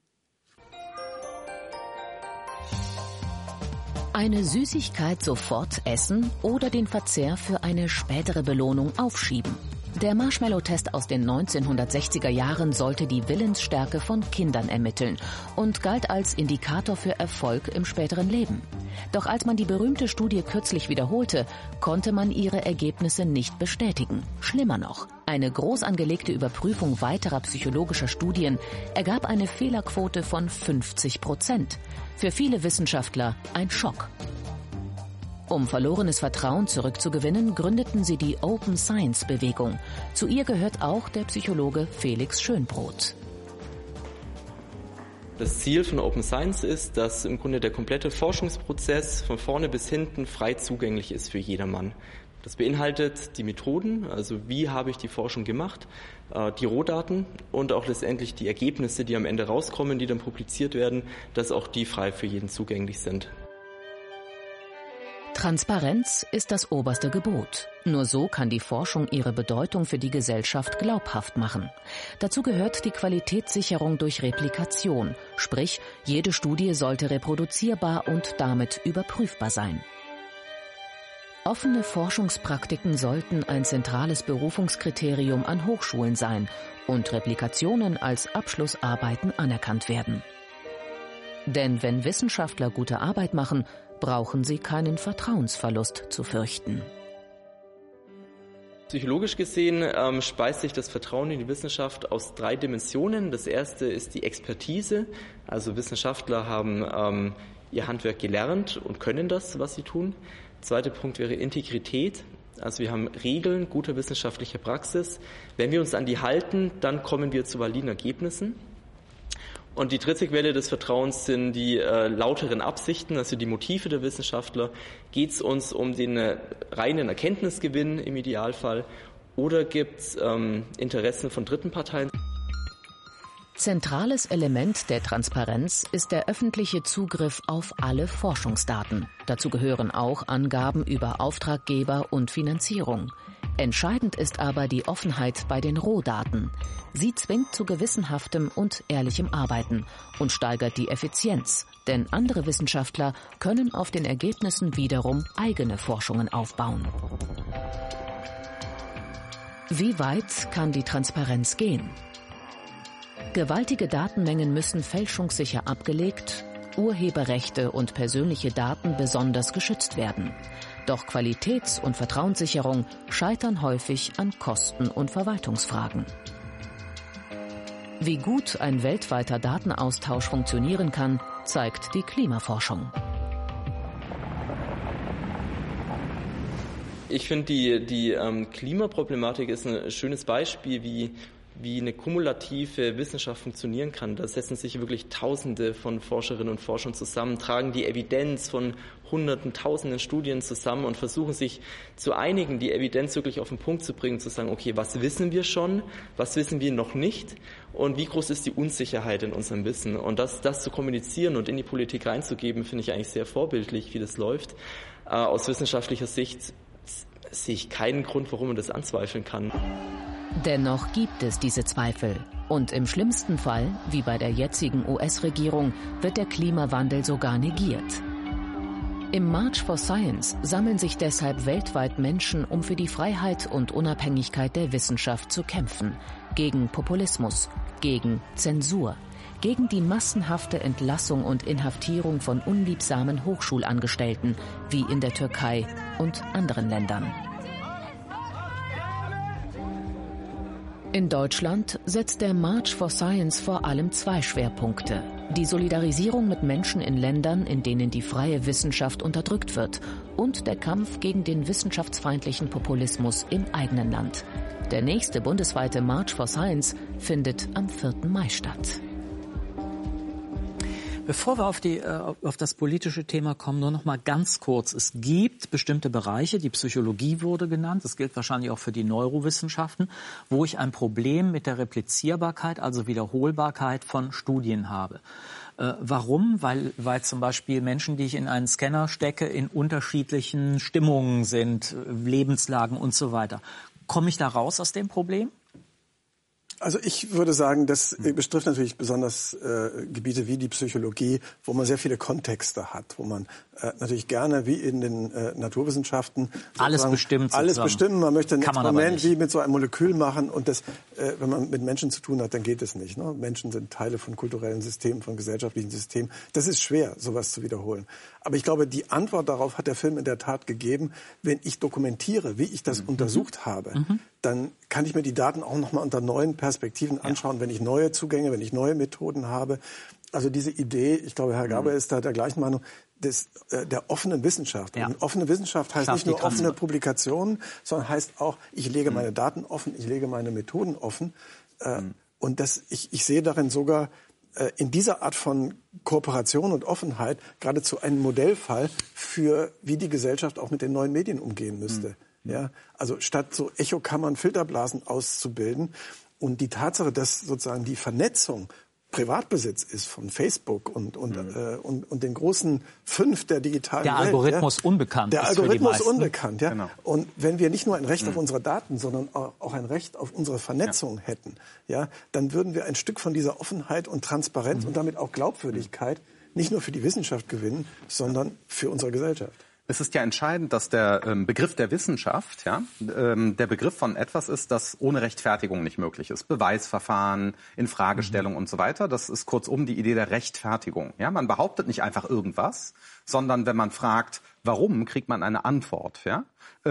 Eine Süßigkeit sofort essen oder den Verzehr für eine spätere Belohnung aufschieben. Der Marshmallow-Test aus den 1960er Jahren sollte die Willensstärke von Kindern ermitteln und galt als Indikator für Erfolg im späteren Leben. Doch als man die berühmte Studie kürzlich wiederholte, konnte man ihre Ergebnisse nicht bestätigen. Schlimmer noch, eine groß angelegte Überprüfung weiterer psychologischer Studien ergab eine Fehlerquote von 50%. Für viele Wissenschaftler ein Schock. Um verlorenes Vertrauen zurückzugewinnen, gründeten sie die Open Science-Bewegung. Zu ihr gehört auch der Psychologe Felix Schönbrot. Das Ziel von Open Science ist, dass im Grunde der komplette Forschungsprozess von vorne bis hinten frei zugänglich ist für jedermann. Das beinhaltet die Methoden, also wie habe ich die Forschung gemacht, die Rohdaten und auch letztendlich die Ergebnisse, die am Ende rauskommen, die dann publiziert werden, dass auch die frei für jeden zugänglich sind. Transparenz ist das oberste Gebot. Nur so kann die Forschung ihre Bedeutung für die Gesellschaft glaubhaft machen. Dazu gehört die Qualitätssicherung durch Replikation, sprich, jede Studie sollte reproduzierbar und damit überprüfbar sein. Offene Forschungspraktiken sollten ein zentrales Berufungskriterium an Hochschulen sein und Replikationen als Abschlussarbeiten anerkannt werden. Denn wenn Wissenschaftler gute Arbeit machen, brauchen sie keinen Vertrauensverlust zu fürchten. Psychologisch gesehen speist sich das Vertrauen in die Wissenschaft aus 3 Dimensionen. Das erste ist die Expertise. Also Wissenschaftler haben ihr Handwerk gelernt und können das, was sie tun. Zweiter Punkt wäre Integrität. Also wir haben Regeln guter wissenschaftlicher Praxis. Wenn wir uns an die halten, dann kommen wir zu validen Ergebnissen. Und die dritte Quelle des Vertrauens sind die lauteren Absichten, also die Motive der Wissenschaftler. Geht es uns um den reinen Erkenntnisgewinn im Idealfall oder gibt es Interessen von dritten Parteien? Zentrales Element der Transparenz ist der öffentliche Zugriff auf alle Forschungsdaten. Dazu gehören auch Angaben über Auftraggeber und Finanzierung. Entscheidend ist aber die Offenheit bei den Rohdaten. Sie zwingt zu gewissenhaftem und ehrlichem Arbeiten und steigert die Effizienz, denn andere Wissenschaftler können auf den Ergebnissen wiederum eigene Forschungen aufbauen. Wie weit kann die Transparenz gehen? Gewaltige Datenmengen müssen fälschungssicher abgelegt, Urheberrechte und persönliche Daten besonders geschützt werden. Doch Qualitäts- und Vertrauenssicherung scheitern häufig an Kosten und Verwaltungsfragen. Wie gut ein weltweiter Datenaustausch funktionieren kann, zeigt die Klimaforschung. Ich finde, die Klimaproblematik ist ein schönes Beispiel, wie eine kumulative Wissenschaft funktionieren kann. Da setzen sich wirklich Tausende von Forscherinnen und Forschern zusammen, tragen die Evidenz von Hunderten, Tausenden Studien zusammen und versuchen sich zu einigen, die Evidenz wirklich auf den Punkt zu bringen, zu sagen, okay, was wissen wir schon, was wissen wir noch nicht und wie groß ist die Unsicherheit in unserem Wissen. Und das zu kommunizieren und in die Politik reinzugeben, finde ich eigentlich sehr vorbildlich, wie das läuft. Aus wissenschaftlicher Sicht sehe ich keinen Grund, warum man das anzweifeln kann. Dennoch gibt es diese Zweifel. Und im schlimmsten Fall, wie bei der jetzigen US-Regierung, wird der Klimawandel sogar negiert. Im March for Science sammeln sich deshalb weltweit Menschen, um für die Freiheit und Unabhängigkeit der Wissenschaft zu kämpfen. Gegen Populismus, gegen Zensur, gegen die massenhafte Entlassung und Inhaftierung von unliebsamen Hochschulangestellten, wie in der Türkei und anderen Ländern. In Deutschland setzt der March for Science vor allem 2 Schwerpunkte. Die Solidarisierung mit Menschen in Ländern, in denen die freie Wissenschaft unterdrückt wird, und der Kampf gegen den wissenschaftsfeindlichen Populismus im eigenen Land. Der nächste bundesweite March for Science findet am 4. Mai statt. Bevor wir auf das politische Thema kommen, nur noch mal ganz kurz. Es gibt bestimmte Bereiche, die Psychologie wurde genannt, das gilt wahrscheinlich auch für die Neurowissenschaften, wo ich ein Problem mit der Replizierbarkeit, also Wiederholbarkeit von Studien habe. Warum? Weil zum Beispiel Menschen, die ich in einen Scanner stecke, in unterschiedlichen Stimmungen sind, Lebenslagen und so weiter. Komme ich da raus aus dem Problem? Also ich würde sagen, das betrifft natürlich besonders Gebiete wie die Psychologie, wo man sehr viele Kontexte hat, wo man natürlich gerne wie in den Naturwissenschaften alles bestimmt. Alles bestimmen. Man möchte ein Experiment wie mit so einem Molekül machen und das, wenn man mit Menschen zu tun hat, dann geht es nicht. Ne? Menschen sind Teile von kulturellen Systemen, von gesellschaftlichen Systemen. Das ist schwer, sowas zu wiederholen. Aber ich glaube, die Antwort darauf hat der Film in der Tat gegeben. Wenn ich dokumentiere, wie ich das untersucht habe, dann kann ich mir die Daten auch noch mal unter neuen Perspektiven anschauen, wenn ich neue Zugänge, wenn ich neue Methoden habe. Also diese Idee, ich glaube, Herr Gaber ist da der gleichen Meinung, der offenen Wissenschaft. Ja. Und offene Wissenschaft heißt nicht nur offene Publikationen, sondern heißt auch, ich lege meine Daten offen, ich lege meine Methoden offen. Und ich sehe darin sogar in dieser Art von Kooperation und Offenheit geradezu einen Modellfall für, wie die Gesellschaft auch mit den neuen Medien umgehen müsste. Ja, also statt so Echokammern, Filterblasen auszubilden und die Tatsache, dass sozusagen die Vernetzung Privatbesitz ist von Facebook und den großen 5 der digitalen Welt. Der Algorithmus unbekannt. Der Algorithmus unbekannt, ja. Genau. Und wenn wir nicht nur ein Recht auf unsere Daten, sondern auch ein Recht auf unsere Vernetzung hätten, ja, dann würden wir ein Stück von dieser Offenheit und Transparenz und damit auch Glaubwürdigkeit nicht nur für die Wissenschaft gewinnen, sondern für unsere Gesellschaft. Es ist ja entscheidend, dass der Begriff der Wissenschaft, der Begriff von etwas ist, das ohne Rechtfertigung nicht möglich ist. Beweisverfahren, Infragestellung und so weiter. Das ist kurzum die Idee der Rechtfertigung. Ja, man behauptet nicht einfach irgendwas, sondern wenn man fragt, warum, kriegt man eine Antwort. Ja?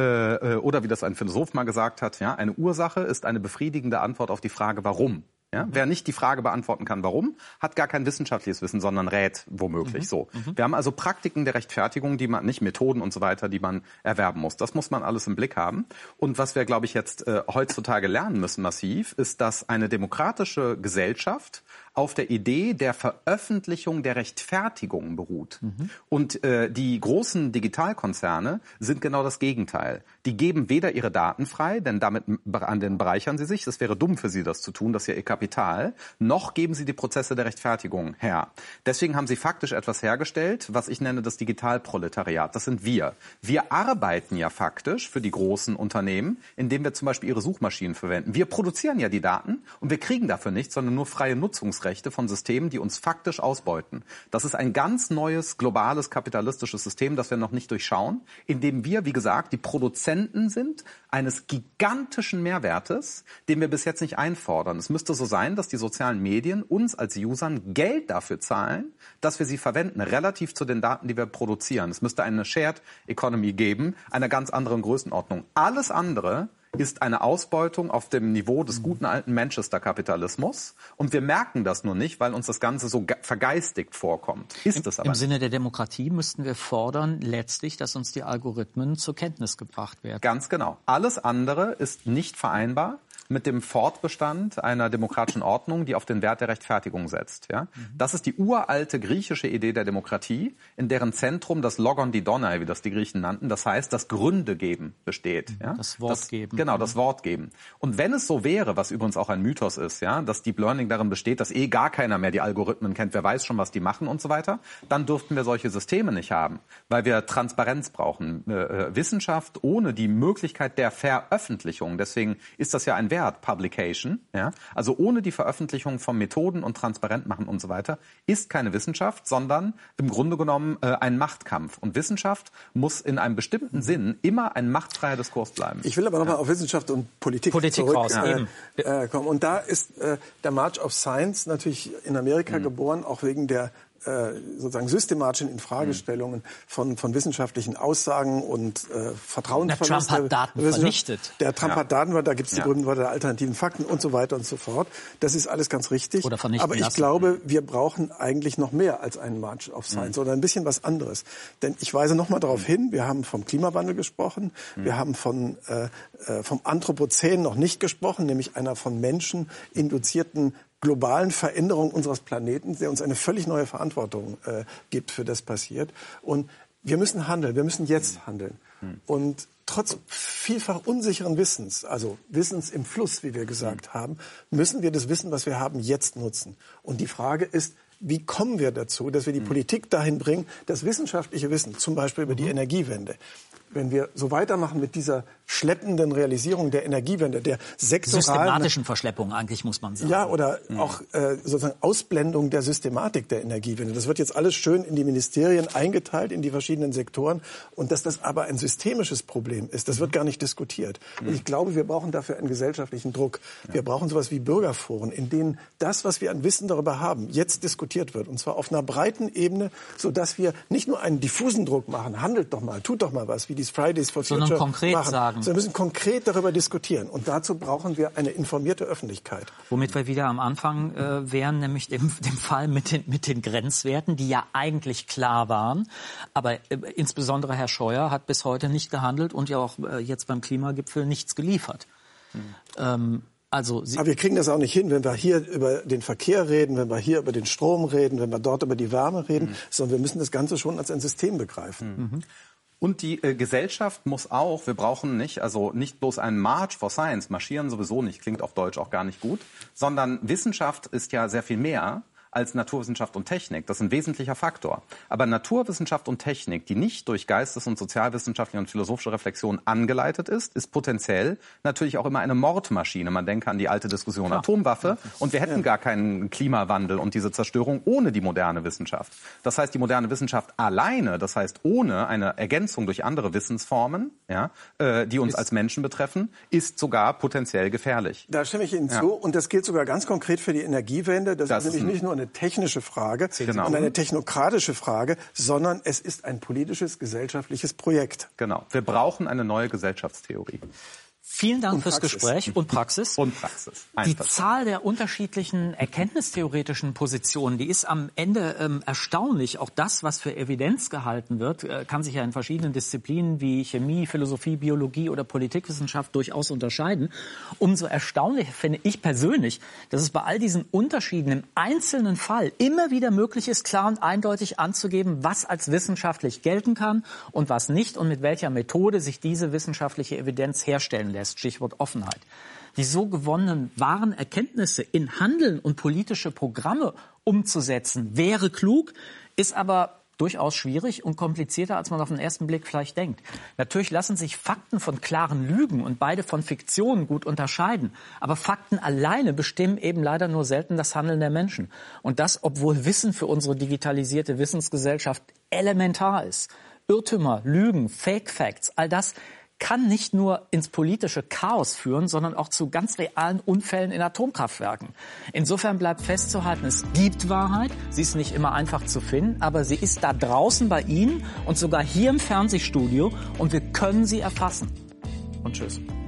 Oder wie das ein Philosoph mal gesagt hat, ja, eine Ursache ist eine befriedigende Antwort auf die Frage, warum. Ja, wer nicht die Frage beantworten kann, warum, hat gar kein wissenschaftliches Wissen, sondern rät womöglich so. Wir haben also Praktiken der Rechtfertigung, die man nicht Methoden und so weiter, die man erwerben muss. Das muss man alles im Blick haben. Und was wir, glaube ich, jetzt heutzutage lernen müssen massiv, ist, dass eine demokratische Gesellschaft auf der Idee der Veröffentlichung der Rechtfertigung beruht. Und die großen Digitalkonzerne sind genau das Gegenteil. Die geben weder ihre Daten frei, denn damit bereichern sie sich. Es wäre dumm für sie, das zu tun, das ist ja ihr Kapital. Noch geben sie die Prozesse der Rechtfertigung her. Deswegen haben sie faktisch etwas hergestellt, was ich nenne das Digitalproletariat. Das sind wir. Wir arbeiten ja faktisch für die großen Unternehmen, indem wir zum Beispiel ihre Suchmaschinen verwenden. Wir produzieren ja die Daten und wir kriegen dafür nichts, sondern nur freie Nutzungsrechte von Systemen, die uns faktisch ausbeuten. Das ist ein ganz neues, globales, kapitalistisches System, das wir noch nicht durchschauen, in dem wir, wie gesagt, die Produzenten sind eines gigantischen Mehrwertes, den wir bis jetzt nicht einfordern. Es müsste so sein, dass die sozialen Medien uns als Usern Geld dafür zahlen, dass wir sie verwenden, relativ zu den Daten, die wir produzieren. Es müsste eine Shared Economy geben, einer ganz anderen Größenordnung. Alles andere ist eine Ausbeutung auf dem Niveau des guten alten Manchester-Kapitalismus. Und wir merken das nur nicht, weil uns das Ganze so vergeistigt vorkommt. Ist es aber Im nicht. Sinne der Demokratie müssten wir fordern, letztlich, dass uns die Algorithmen zur Kenntnis gebracht werden. Ganz genau. Alles andere ist nicht vereinbar mit dem Fortbestand einer demokratischen Ordnung, die auf den Wert der Rechtfertigung setzt. Ja? Das ist die uralte griechische Idee der Demokratie, in deren Zentrum das Logon Didonai, wie das die Griechen nannten, das heißt, das Gründe geben besteht. Ja? Das Wort geben. Genau, das Wort geben. Und wenn es so wäre, was übrigens auch ein Mythos ist, ja, dass Deep Learning darin besteht, dass gar keiner mehr die Algorithmen kennt, wer weiß schon, was die machen und so weiter, dann dürften wir solche Systeme nicht haben, weil wir Transparenz brauchen. Wissenschaft ohne die Möglichkeit der Veröffentlichung, deswegen ist das ja ein Wert, Publication, ja, also ohne die Veröffentlichung von Methoden und transparent machen und so weiter, ist keine Wissenschaft, sondern im Grunde genommen ein Machtkampf. Und Wissenschaft muss in einem bestimmten Sinn immer ein machtfreier Diskurs bleiben. Ich will aber nochmal auf Wissenschaft und Politik zurückkommen. Und da ist der March of Science natürlich in Amerika geboren, auch wegen der sozusagen systematischen Infragestellungen von wissenschaftlichen Aussagen und Vertrauensverlust. Trump hat Daten vernichtet. Der Trump hat Daten, da gibt es die berühmten Worte der alternativen Fakten und so weiter und so fort. Das ist alles ganz richtig. Oder vernichten Aber ich lassen. glaube, wir brauchen eigentlich noch mehr als einen March of Science oder ein bisschen was anderes. Denn ich weise noch mal darauf hin, wir haben vom Klimawandel gesprochen, wir haben vom Anthropozän noch nicht gesprochen, nämlich einer von Menschen induzierten globalen Veränderung unseres Planeten, der uns eine völlig neue Verantwortung gibt für das passiert. Und wir müssen handeln, wir müssen jetzt handeln. Und trotz vielfach unsicheren Wissens, also Wissens im Fluss, wie wir gesagt haben, müssen wir das Wissen, was wir haben, jetzt nutzen. Und die Frage ist, wie kommen wir dazu, dass wir die Politik dahin bringen, das wissenschaftliche Wissen, zum Beispiel über die Energiewende, wenn wir so weitermachen mit dieser schleppenden Realisierung der Energiewende, der sektoralen... Systematischen Verschleppung eigentlich, muss man sagen. Ja, oder auch sozusagen Ausblendung der Systematik der Energiewende. Das wird jetzt alles schön in die Ministerien eingeteilt, in die verschiedenen Sektoren. Und dass das aber ein systemisches Problem ist, das wird gar nicht diskutiert. Und ich glaube, wir brauchen dafür einen gesellschaftlichen Druck. Wir brauchen sowas wie Bürgerforen, in denen das, was wir an Wissen darüber haben, jetzt diskutiert wird. Und zwar auf einer breiten Ebene, sodass wir nicht nur einen diffusen Druck machen, handelt doch mal, tut doch mal was, wie die Fridays for Future sondern konkret machen. sagen. Wir müssen konkret darüber diskutieren. Und dazu brauchen wir eine informierte Öffentlichkeit. Womit wir wieder am Anfang wären, nämlich dem Fall mit den Grenzwerten, die ja eigentlich klar waren. Aber insbesondere Herr Scheuer hat bis heute nicht gehandelt und ja auch jetzt beim Klimagipfel nichts geliefert. Aber wir kriegen das auch nicht hin, wenn wir hier über den Verkehr reden, wenn wir hier über den Strom reden, wenn wir dort über die Wärme reden, sondern wir müssen das Ganze schon als ein System begreifen. Und die Gesellschaft muss auch, wir brauchen nicht bloß einen March for Science, marschieren sowieso nicht, klingt auf Deutsch auch gar nicht gut, sondern Wissenschaft ist ja sehr viel mehr als Naturwissenschaft und Technik. Das ist ein wesentlicher Faktor. Aber Naturwissenschaft und Technik, die nicht durch geistes- und sozialwissenschaftliche und philosophische Reflexion angeleitet ist potenziell natürlich auch immer eine Mordmaschine. Man denke an die alte Diskussion Atomwaffe. Und wir hätten gar keinen Klimawandel und diese Zerstörung ohne die moderne Wissenschaft. Das heißt, die moderne Wissenschaft alleine, das heißt ohne eine Ergänzung durch andere Wissensformen, die uns als Menschen betreffen, ist sogar potenziell gefährlich. Da stimme ich Ihnen zu. Und das gilt sogar ganz konkret für die Energiewende. Das ist nämlich nicht nur eine technische Frage und eine technokratische Frage, sondern es ist ein politisches, gesellschaftliches Projekt. Genau. Wir brauchen eine neue Gesellschaftstheorie. Vielen Dank fürs Gespräch und Praxis. Die Zahl der unterschiedlichen erkenntnistheoretischen Positionen, die ist am Ende erstaunlich. Auch das, was für Evidenz gehalten wird, kann sich ja in verschiedenen Disziplinen wie Chemie, Philosophie, Biologie oder Politikwissenschaft durchaus unterscheiden. Umso erstaunlicher finde ich persönlich, dass es bei all diesen Unterschieden im einzelnen Fall immer wieder möglich ist, klar und eindeutig anzugeben, was als wissenschaftlich gelten kann und was nicht und mit welcher Methode sich diese wissenschaftliche Evidenz herstellen lässt. Stichwort Offenheit. Die so gewonnenen wahren Erkenntnisse in Handeln und politische Programme umzusetzen, wäre klug, ist aber durchaus schwierig und komplizierter, als man auf den ersten Blick vielleicht denkt. Natürlich lassen sich Fakten von klaren Lügen und beide von Fiktionen gut unterscheiden. Aber Fakten alleine bestimmen eben leider nur selten das Handeln der Menschen. Und das, obwohl Wissen für unsere digitalisierte Wissensgesellschaft elementar ist. Irrtümer, Lügen, Fake Facts, all das kann nicht nur ins politische Chaos führen, sondern auch zu ganz realen Unfällen in Atomkraftwerken. Insofern bleibt festzuhalten, es gibt Wahrheit, sie ist nicht immer einfach zu finden, aber sie ist da draußen bei Ihnen und sogar hier im Fernsehstudio und wir können sie erfassen. Und tschüss.